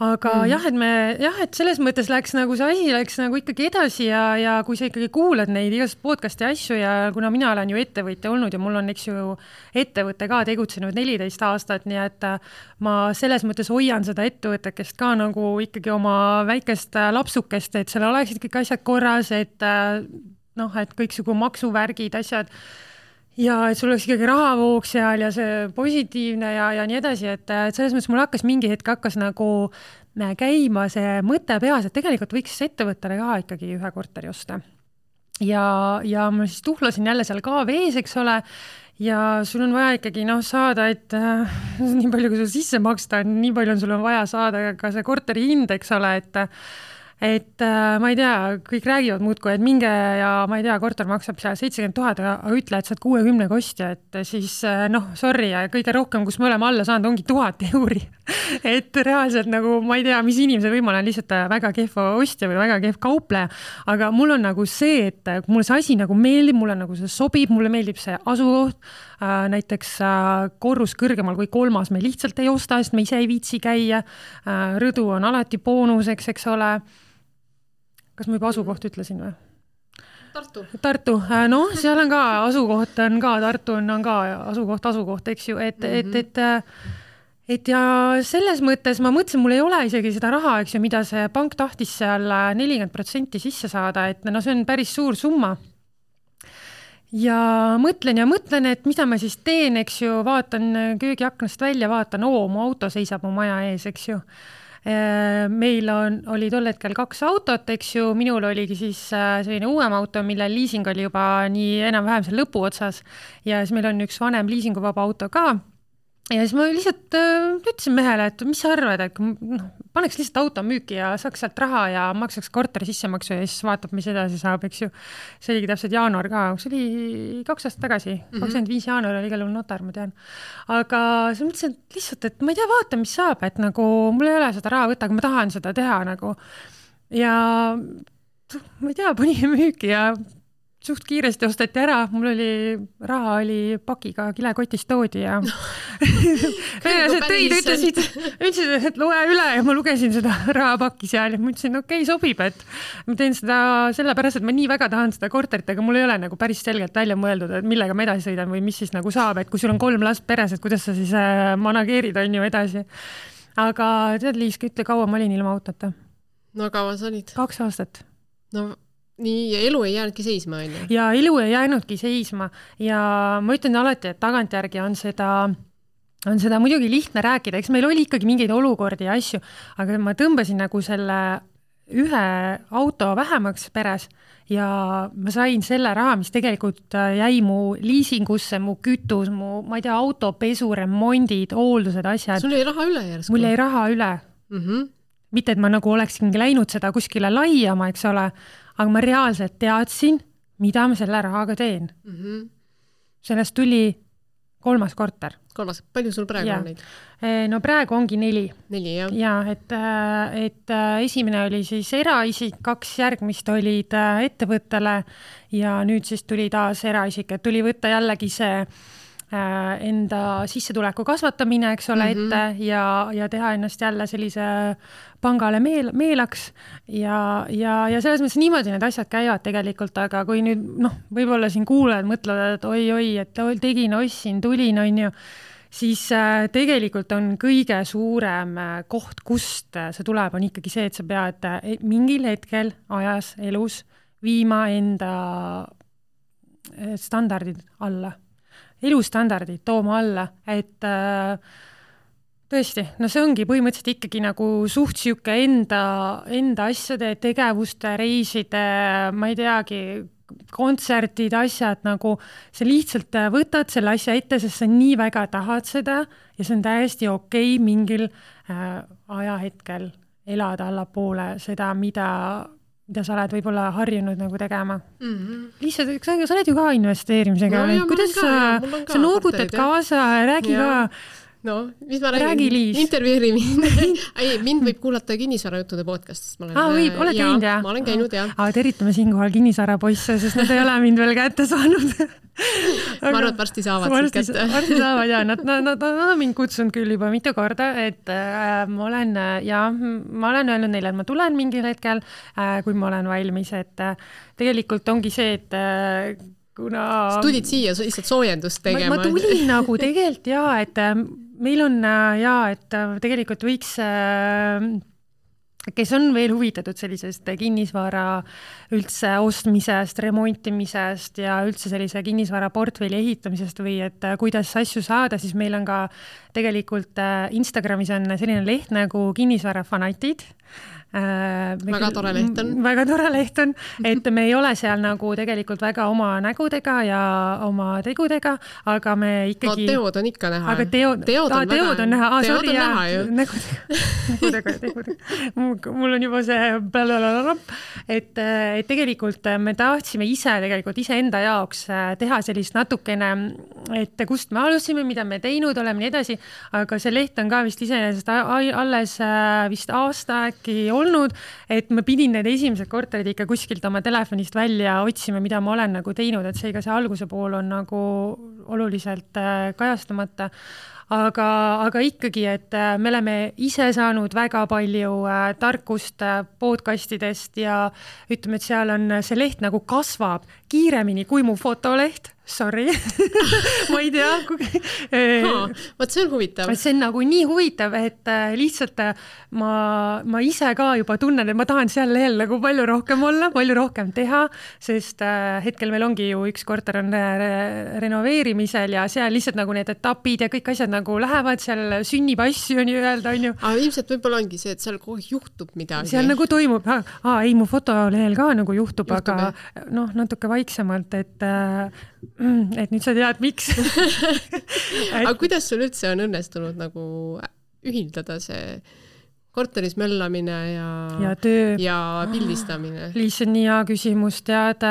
aga mm. jah, et me, jah, et selles mõttes läks nagu see asi läks nagu ikkagi edasi ja, ja kui sa ikkagi kuulad neid igast podcasti asju ja kuna mina olen ju ettevõtja olnud ja mul on, eks ju, ettevõte ka tegutsenud neliteist aastat, nii et ma selles mõttes hoian seda ettevõtekest ka nagu ikkagi oma väikest lapsukest, et seal oleksid kõik asjad korras, et noh, et kõiksugu maksuvärgid, asjad ja et sul oleks ikkagi rahavoog seal ja see positiivne ja, ja nii edasi, et, et selles mõttes mul hakkas mingi hetk hakkas nagu käima see mõte peas, et tegelikult võiks ettevõttele ka ikkagi ühe korteri osta. Ja, ja ma siis tuhlasin jälle seal ka vees, eks ole, ja sul on vaja ikkagi noh, saada, et äh, nii palju, kui sul sisse maksta, nii palju on sul on vaja saada ka see korteri hind, eks ole, et et äh, ma ei tea, kõik räägivad muudkui, et minge ja ma ei tea, korter maksab seal seitsekümmend tuhat, aga ütle, et sa oled kuuekümne kostja, et siis äh, noh, sorry, ja kõige rohkem, kus me oleme alla saanud, ongi tuhat euri. Et reaalselt nagu, ma ei tea, mis inimesel või ma olen lihtsalt väga kehva ostja või väga kehv kaupleja, aga mul on nagu see, et mulle see asi nagu meeldib, mulle nagu see sobib, mulle meeldib see asukoht, äh, näiteks äh, korrus kõrgemal kui kolmas me lihtsalt ei osta, sest me ise ei viitsi käia, äh, rõdu on alati boonuseks, eks ole. Kas ma juba asukoht ütlesin või? Tartu. Tartu, noh, seal on ka asukoht, on ka Tartu on, on ka asukoht, asukoht, eks ju, et, mm-hmm. et, et, et ja selles mõttes ma mõtlesin, mul ei ole isegi seda raha, eks ju, mida see pank tahtis seal nelikümmend protsenti sisse saada, et no see on päris suur summa. Ja mõtlen ja mõtlen, et mida ma siis teen, eks ju, vaatan köögiaknast välja, vaatan, oo, mu auto seisab mu maja ees, eks ju. Meil on, oli tol hetkel kaks autot, eks ju, minul oligi siis selline uuem auto, mille liising oli juba nii enam-vähem seal lõpu otsas ja siis meil on üks vanem liisinguvaba auto ka ja siis ma lihtsalt äh, ütlesin mehele, et mis sa arvad, et noh, paneks lihtsalt auto müüki ja saaks sealt raha ja maksaks korteri sissemaksu ja siis vaatab, mis edasi saab, eks ju. See oligi täpselt jaanuar ka, see oli kaks aastat tagasi, kakskümmend viis jaanuar oli igal juhul notar, ma tean. Aga siis mõtlesin lihtsalt, et ma ei tea, vaata, mis saab, et nagu mul ei ole seda raha võtta, aga ma tahan seda teha nagu. Ja ma ei tea, pani müüki ja suht kiiresti ostati ära, mul oli, raha oli pakiga kilekotist toodi ja venelased tõid, ütlesid, ütlesid, et loe üle ja ma lugesin seda rahapakki seal ja ma ütlesin, okei, okay, sobib, et ma teen seda sellepärast, et ma nii väga tahan seda korterit, aga mul ei ole nagu päris selgelt välja mõeldud, et millega ma edasi sõidan või mis siis nagu saab, et kui sul on kolm last peres, et kuidas sa siis manageerid on ju edasi. Aga tead, Liisk, ütle, kaua ma olin ilma autota? No kaua sa olid? Kaks aastat. No nii, ja elu ei jäänudki seisma, on ju? Ja elu ei jäänudki seisma ja ma ütlen alati, et tagantjärgi on seda, on seda muidugi lihtne rääkida, eks meil oli ikkagi mingeid olukordi ja asju, aga ma tõmbasin nagu selle ühe auto vähemaks peres ja ma sain selle raha, mis tegelikult jäi mu liisingusse, mu kütus, mu, ma ei tea, autopesu, remondid, hooldused, asjad. Sul jäi raha üle järsku? Mul jäi raha üle. Mm-hmm. Mitte, et ma nagu oleksin läinud seda kuskile laiama, eks ole, aga ma reaalselt teadsin, mida ma selle rahaga teen. Mm-hmm. Sellest tuli kolmas korter. Kolmas. Palju sul praegu ja. on neid? No praegu ongi neli. Neli, jah. Ja, et, et esimene oli siis eraisik, kaks järgmist olid ettevõttele ja nüüd siis tuli taas eraisik, et tuli võtta jällegi see enda sissetuleku kasvatamine, eks ole, ette mm-hmm. ja, ja teha ennast jälle sellise pangale meel, meelaks ja, ja, ja selles mõttes niimoodi need asjad käivad tegelikult, aga kui nüüd, noh, võib-olla siin kuulajad mõtlevad, et oi-oi, et tegin, ostsin, tulin, on ju, siis tegelikult on kõige suurem koht, kust see tuleb, on ikkagi see, et sa pead mingil hetkel ajas elus viima enda standardid alla. Elustandardid tooma alla, et äh, tõesti, no see ongi põhimõtteliselt ikkagi nagu suht siuke enda, enda asjade, tegevuste, reiside, ma ei teagi, kontsertid, asjad, nagu sa lihtsalt võtad selle asja ette, sest sa nii väga tahad seda ja see on täiesti okei okay mingil äh, ajahetkel elada allapoole seda, mida mida sa oled võib-olla harjunud nagu tegema. Mm-hmm. Lihtsalt, sa, sa oled ju ka investeerimisega. No, jah, kuidas ka, sa, sa noogutad kaasa, räägi ja. Ka, no, mis ma räägin? Räägi, Liis. Intervjueeri mind. Ei, mind võib kuulata kinnisvarajuttude podcastist. Ma olen, ah, võib, oled ja, käinud, jah? Ma olen käinud, jah. Ah, tervitame siinkohal kinnisvarapoisse, sest nad ei ole mind veel kätte saanud. ma arvan, et varsti saavad varsti, kätte. varsti saavad, jah. Nad, nad, nad, nad on mind kutsunud küll juba mitu korda, et äh, ma olen, ja ma olen öelnud neile, et ma tulen mingil hetkel, äh, kui ma olen valmis, et äh, tegelikult ongi see, et äh, kuna... Sa tulid siia lihtsalt soojendust tegema. Ma, ma tulin nagu tegelikult, jaa, et äh, meil on, äh, jaa, et äh, tegelikult võiks... Äh, kes on veel huvitatud sellisest kinnisvara üldse ostmisest, remontimisest ja üldse sellise kinnisvara portfelli ehitamisest või et kuidas asju saada, siis meil on ka tegelikult Instagramis on selline leht nagu kinnisvara fanatid. Äh, väga tore leht on. Väga tore leht on, et me ei ole seal nagu tegelikult väga oma nägudega ja oma tegudega, aga me ikkagi... No teod on ikka näha. Aga teod, teod on, ah, teod on näha. Ah, teod sorry, on näha ju. Nägudega, tegudega. Mul on juba see blablabla, et, et tegelikult me tahtsime ise tegelikult ise enda jaoks teha sellist natukene, et kust me alusime, mida me teinud oleme, nii edasi, aga see leht on ka vist iseenesest alles vist aasta äkki olnud, et ma pidin need esimesed korterid ikka kuskilt oma telefonist välja otsima, mida ma olen nagu teinud, et see ka see alguse pool on nagu oluliselt kajastamata. Aga, aga ikkagi, et me oleme ise saanud väga palju tarkust podcastidest ja ütleme, et seal on see leht nagu kasvab kiiremini kui mu fotoleht. Sorry. ma ei tea. Ha, võt see on huvitav. See on nagu nii huvitav, et lihtsalt ma, ma ise ka juba tunnen, et ma tahan seal lehel nagu palju rohkem olla, palju rohkem teha, sest hetkel meil ongi ju üks korter on renoveerimisel ja seal lihtsalt nagu need etapid ja kõik asjad nagu lähevad, seal sünnib asju nii öelda, on ju. Aga ilmselt võib-olla ongi see, et seal kogu juhtub midagi. Seal nagu toimub, aa, ei, mu fotolehel ka nagu juhtub, juhtub aga jah. noh, natuke vaiksemalt, et et nüüd sa tead, miks. et... Aga kuidas sul üldse on õnnestunud nagu ühildada see korteris möllamine ja, ja, töö. ja pildistamine? Lihtsalt nii hea küsimus, tead.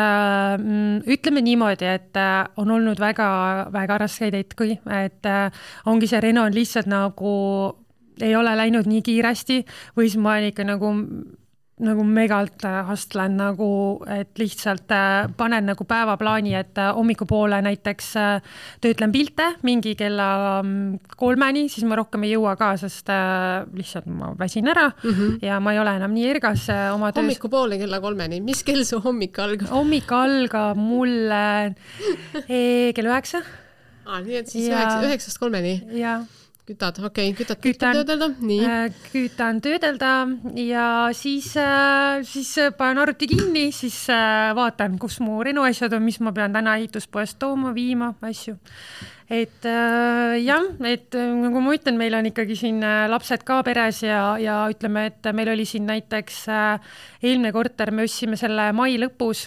Ütleme niimoodi, et on olnud väga, väga raskeid hetki, et ongi see reno on lihtsalt nagu ei ole läinud nii kiiresti või siis ma olen ikka nagu nagu megalt hastlen, nagu, et lihtsalt panen nagu päevaplaani, et hommikupoole näiteks töötlen pilte mingi kella kolmeni, siis ma rohkem ei jõua ka, sest lihtsalt ma väsin ära mm -hmm. ja ma ei ole enam nii ergas oma töös. Hommikupoole kella kolmeni, mis kell su hommik algab? Hommik algab mulle e, kell üheksa. Ah, nii et siis ja, üheksast kolmeni? Jah. Kütad, okei, okay, kütad kütan, töödelda, nii. Kütan töödelda ja siis, siis panen arvuti kinni, siis vaatan, kus mu renoasjad on, mis ma pean täna ehituspoest tooma, viima, asju. Et jah, et nagu ma ütlen, meil on ikkagi siin lapsed ka peres ja, ja ütleme, et meil oli siin näiteks eelmine korter, me ostsime selle mai lõpus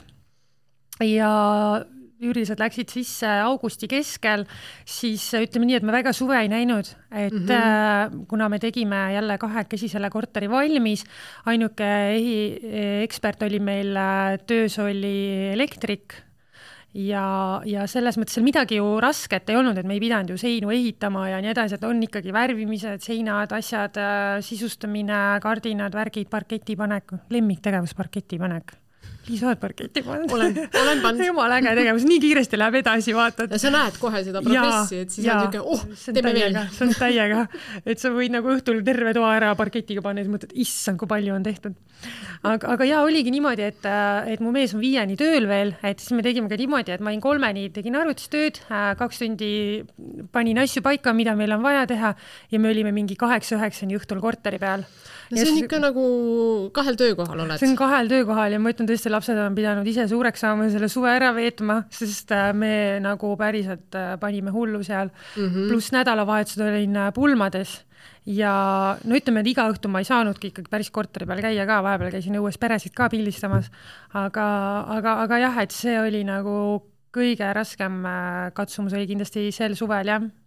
ja üürilised läksid sisse augusti keskel, siis ütleme nii, et me väga suve ei näinud, et mm -hmm. kuna me tegime jälle kahekesi selle korteri valmis, ainuke ehi, ekspert oli meil töös oli elektrik ja, ja selles mõttes seal midagi ju rasket ei olnud, et me ei pidanud ju seinu ehitama ja nii edasi, et on ikkagi värvimised, seinad, asjad, sisustamine, kardinad, värgid, parketipanek, lemmiktegevus parketipanek. Liis, oled parketi pannud? Olen, olen pannud. Jumal äge tegevus, nii kiiresti läheb edasi, vaatad. Ja sa näed kohe seda progressi, et siis ja, on niisugune, oh, teeme veel. See on täiega, et sa võid nagu õhtul terve toa ära parketiga panna ja mõtled, issand, kui palju on tehtud. Aga, aga jaa, oligi niimoodi, et, et mu mees on viieni tööl veel, et siis me tegime ka niimoodi, et ma olin kolmeni, tegin arvutistööd, kaks tundi panin asju paika, mida meil on vaja teha ja me olime mingi kaheksa-üheksani õhtul korteri peal. No see on ikka nagu kahel töökohal oled. See on kahel töökohal ja ma ütlen tõesti, lapsed on pidanud ise suureks saama selle suve ära veetma, sest me nagu päriselt panime hullu seal. Mm -hmm. Pluss nädalavahetused olin pulmades ja no ütleme, et iga õhtu ma ei saanudki ikkagi päris korteri peal käia ka, vahepeal käisin õues peresid ka pildistamas, aga, aga, aga jah, et see oli nagu kõige raskem katsumus oli kindlasti sel suvel, jah.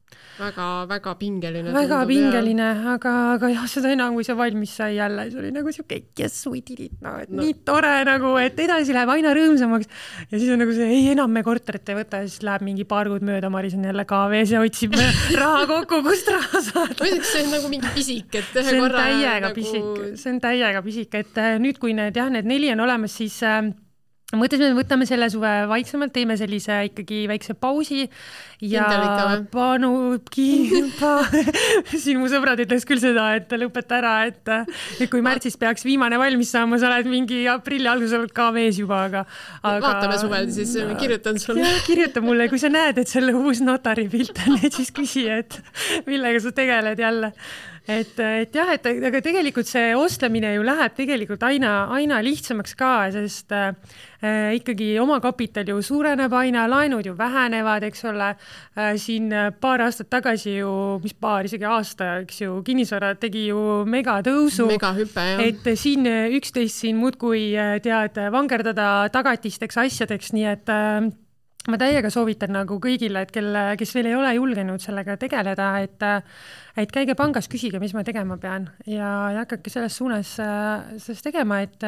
väga, väga pingeline. Väga tundub, pingeline, aga, aga jah, seda enam, kui see valmis sai jälle, see oli nagu siuke, yes, we did it, no, et no. Nii tore nagu, et edasi läheb aina rõõmsamaks ja siis on nagu see, ei enam me korterit ei võta ja siis läheb mingi paar kuud mööda, Maris on jälle kaavees ja otsib raha kokku, kust raha saada. Mõiseks, see on nagu mingi pisik, et ühe see on korra täiega nagu... pisik, see on täiega pisik, et nüüd, kui need, jah, need neli on olemas, siis äh, mõtlesime, võtame selle suve vaiksemalt, teeme sellise ikkagi väikse pausi ja panu, kiipa, siin mu sõbrad ütles küll seda, et lõpeta ära, et, et kui märtsis peaks viimane valmis saama, sa oled mingi aprilli alguses ka vees juba, aga, aga vaatame suvel, siis no, kirjutan sulle. Ja, kirjuta mulle, kui sa näed, et selle uus notari pilt on, et siis küsi, et millega sa tegeled jälle. Et, et jah, et aga tegelikult see ostlemine ju läheb tegelikult aina, aina lihtsamaks ka, sest äh, ikkagi oma kapital ju suureneb aina, laenud ju vähenevad, eks ole, äh, siin paar aastat tagasi ju, mis paar, isegi aasta, eks ju, kinnisvara tegi ju megatõusu, megahüpe, jah. Et siin üksteist siin muudkui tead vangerdada tagatisteks asjadeks, nii et äh, ma täiega soovitan nagu kõigile, et kelle, kes veel ei ole julgenud sellega tegeleda, et, et käige pangas, küsige, mis ma tegema pean ja hakake selles suunas selles tegema, et,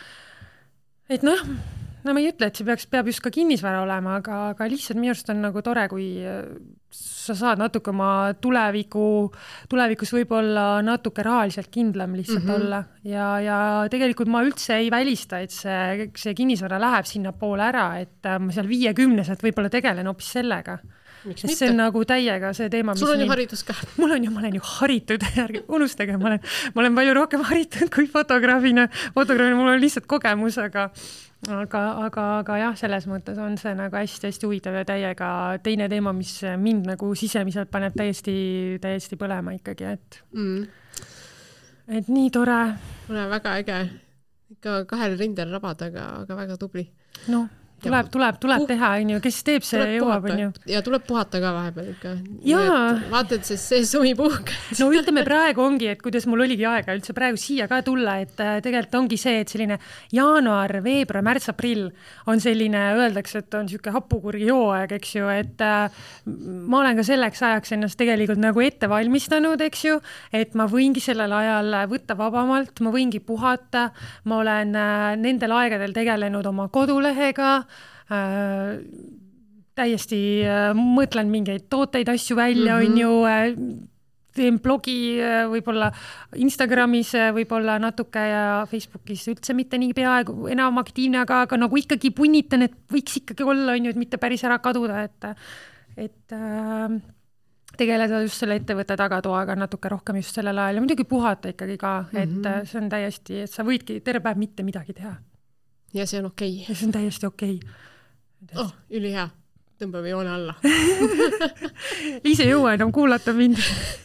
et noh, no ma ei ütle, et see peaks, peab just ka kinnisvara olema, aga, aga lihtsalt minu arust on nagu tore, kui sa saad natuke oma tuleviku, tulevikus võib-olla natuke rahaliselt kindlam lihtsalt mm-hmm. olla ja, ja tegelikult ma üldse ei välista, et see, see kinnisvara läheb sinna poole ära, et ma seal viiekümneselt võib-olla tegelen hoopis sellega. Miks see on nagu täiega see teema. Sul on ju haridus ka. Mul on ju, ma olen ju haritud, ärge unustage, ma olen, ma olen palju rohkem haritud kui fotograafina. Fotograafina mul on lihtsalt kogemus, aga Aga, aga, aga jah, selles mõttes on see nagu hästi-hästi huvitav ja täiega teine teema, mis mind nagu sisemiselt paneb täiesti, täiesti põlema ikkagi, et, mm. et nii tore. Ole väga äge. Ikka kahel rindel rabad, aga, aga väga tubli. No, tuleb, tuleb, tuleb teha, on ju, kes teeb, see jõuab, on ju. Ja tuleb puhata ka vahepeal ikka. Jaa. Vaatad, see, see suvi puhk. No ütleme praegu ongi, et kuidas mul oligi aega üldse praegu siia ka tulla, et tegelikult ongi see, et selline jaanuar, veebruar, märts, aprill on selline, öeldakse, et on siuke hapukurgi hooaeg, eks ju, et ma olen ka selleks ajaks ennast tegelikult nagu ette valmistanud, eks ju, et ma võingi sellel ajal võtta vabamalt, ma võingi puhata, ma olen nendel aegadel tegelenud oma kodulehega, Äh, täiesti äh, mõtlen mingeid tooteid, asju välja, mm-hmm. on ju, äh, teen blogi äh, võib-olla Instagramis, äh, võib-olla natuke ja Facebookis üldse mitte nii peaaegu enam aktiivne, aga, aga nagu ikkagi punnitan, et võiks ikkagi olla, on ju, et mitte päris ära kaduda, et, et äh, tegeleda just selle ettevõtte tagatoaga natuke rohkem just sellel ajal ja muidugi puhata ikkagi ka, mm-hmm. et äh, see on täiesti, et sa võidki terve päev mitte midagi teha. Ja see on okei. Okay. Ja see on täiesti okei. Okay. Oh, üli hea. Tõmbame joone alla. Liis ei jõua enam kuulata mind.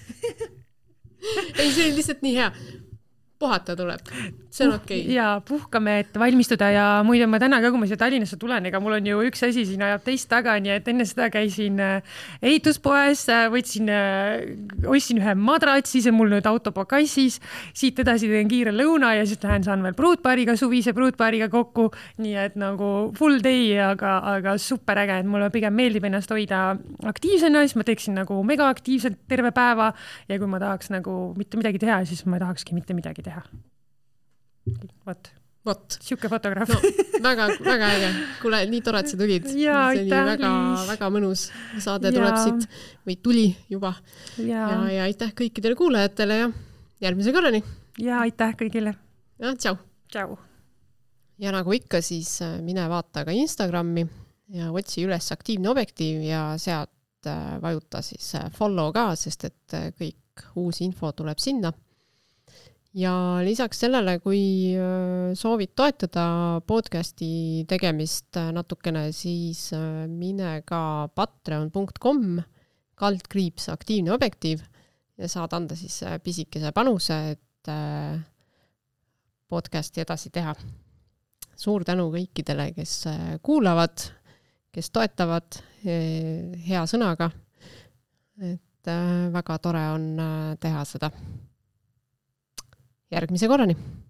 Ei, see on lihtsalt nii hea. Puhata tuleb. See on okei. Okay. Ja puhkame, et valmistuda ja muide ma täna ka, kui ma siia Tallinnasse tulen, ega mul on ju üks asi siin ajab teist taga, nii et enne seda käisin ehituspoes, võtsin, ostsin ühe madratsi, see mul nüüd autopakassis, siit edasi teen kiire lõuna ja siis lähen saan veel pruutpaariga, suvise pruutpaariga kokku, nii et nagu full day, aga, aga super äge, et mulle pigem meeldib ennast hoida aktiivsena, siis ma teeksin nagu mega aktiivselt terve päeva ja kui ma tahaks nagu mitte midagi teha, siis ma tahakski mitte midagi teha. Vot. Vot. Siuke fotograaf. No, väga, väga äge. Kuule, nii tore, et sa tulid. Ja, see oli aitäh, väga, väga mõnus saade ja. Tuleb siit või tuli juba. Ja, ja, ja aitäh kõikidele kuulajatele ja järgmise korrani. Ja aitäh kõigile. Ja tšau. Tšau. Ja nagu ikka, siis mine vaata ka Instagrami ja otsi üles aktiivne objektiiv ja sealt vajuta siis follow ka, sest et kõik uus info tuleb sinna. Ja lisaks sellele, kui soovid toetada podcasti tegemist natukene, siis mine ka patreon punkt com kaldkriips aktiivne objektiiv ja saad anda siis pisikese panuse, et podcasti edasi teha. Suur tänu kõikidele, kes kuulavad, kes toetavad hea sõnaga. Et väga tore on teha seda. Järgmise korrani!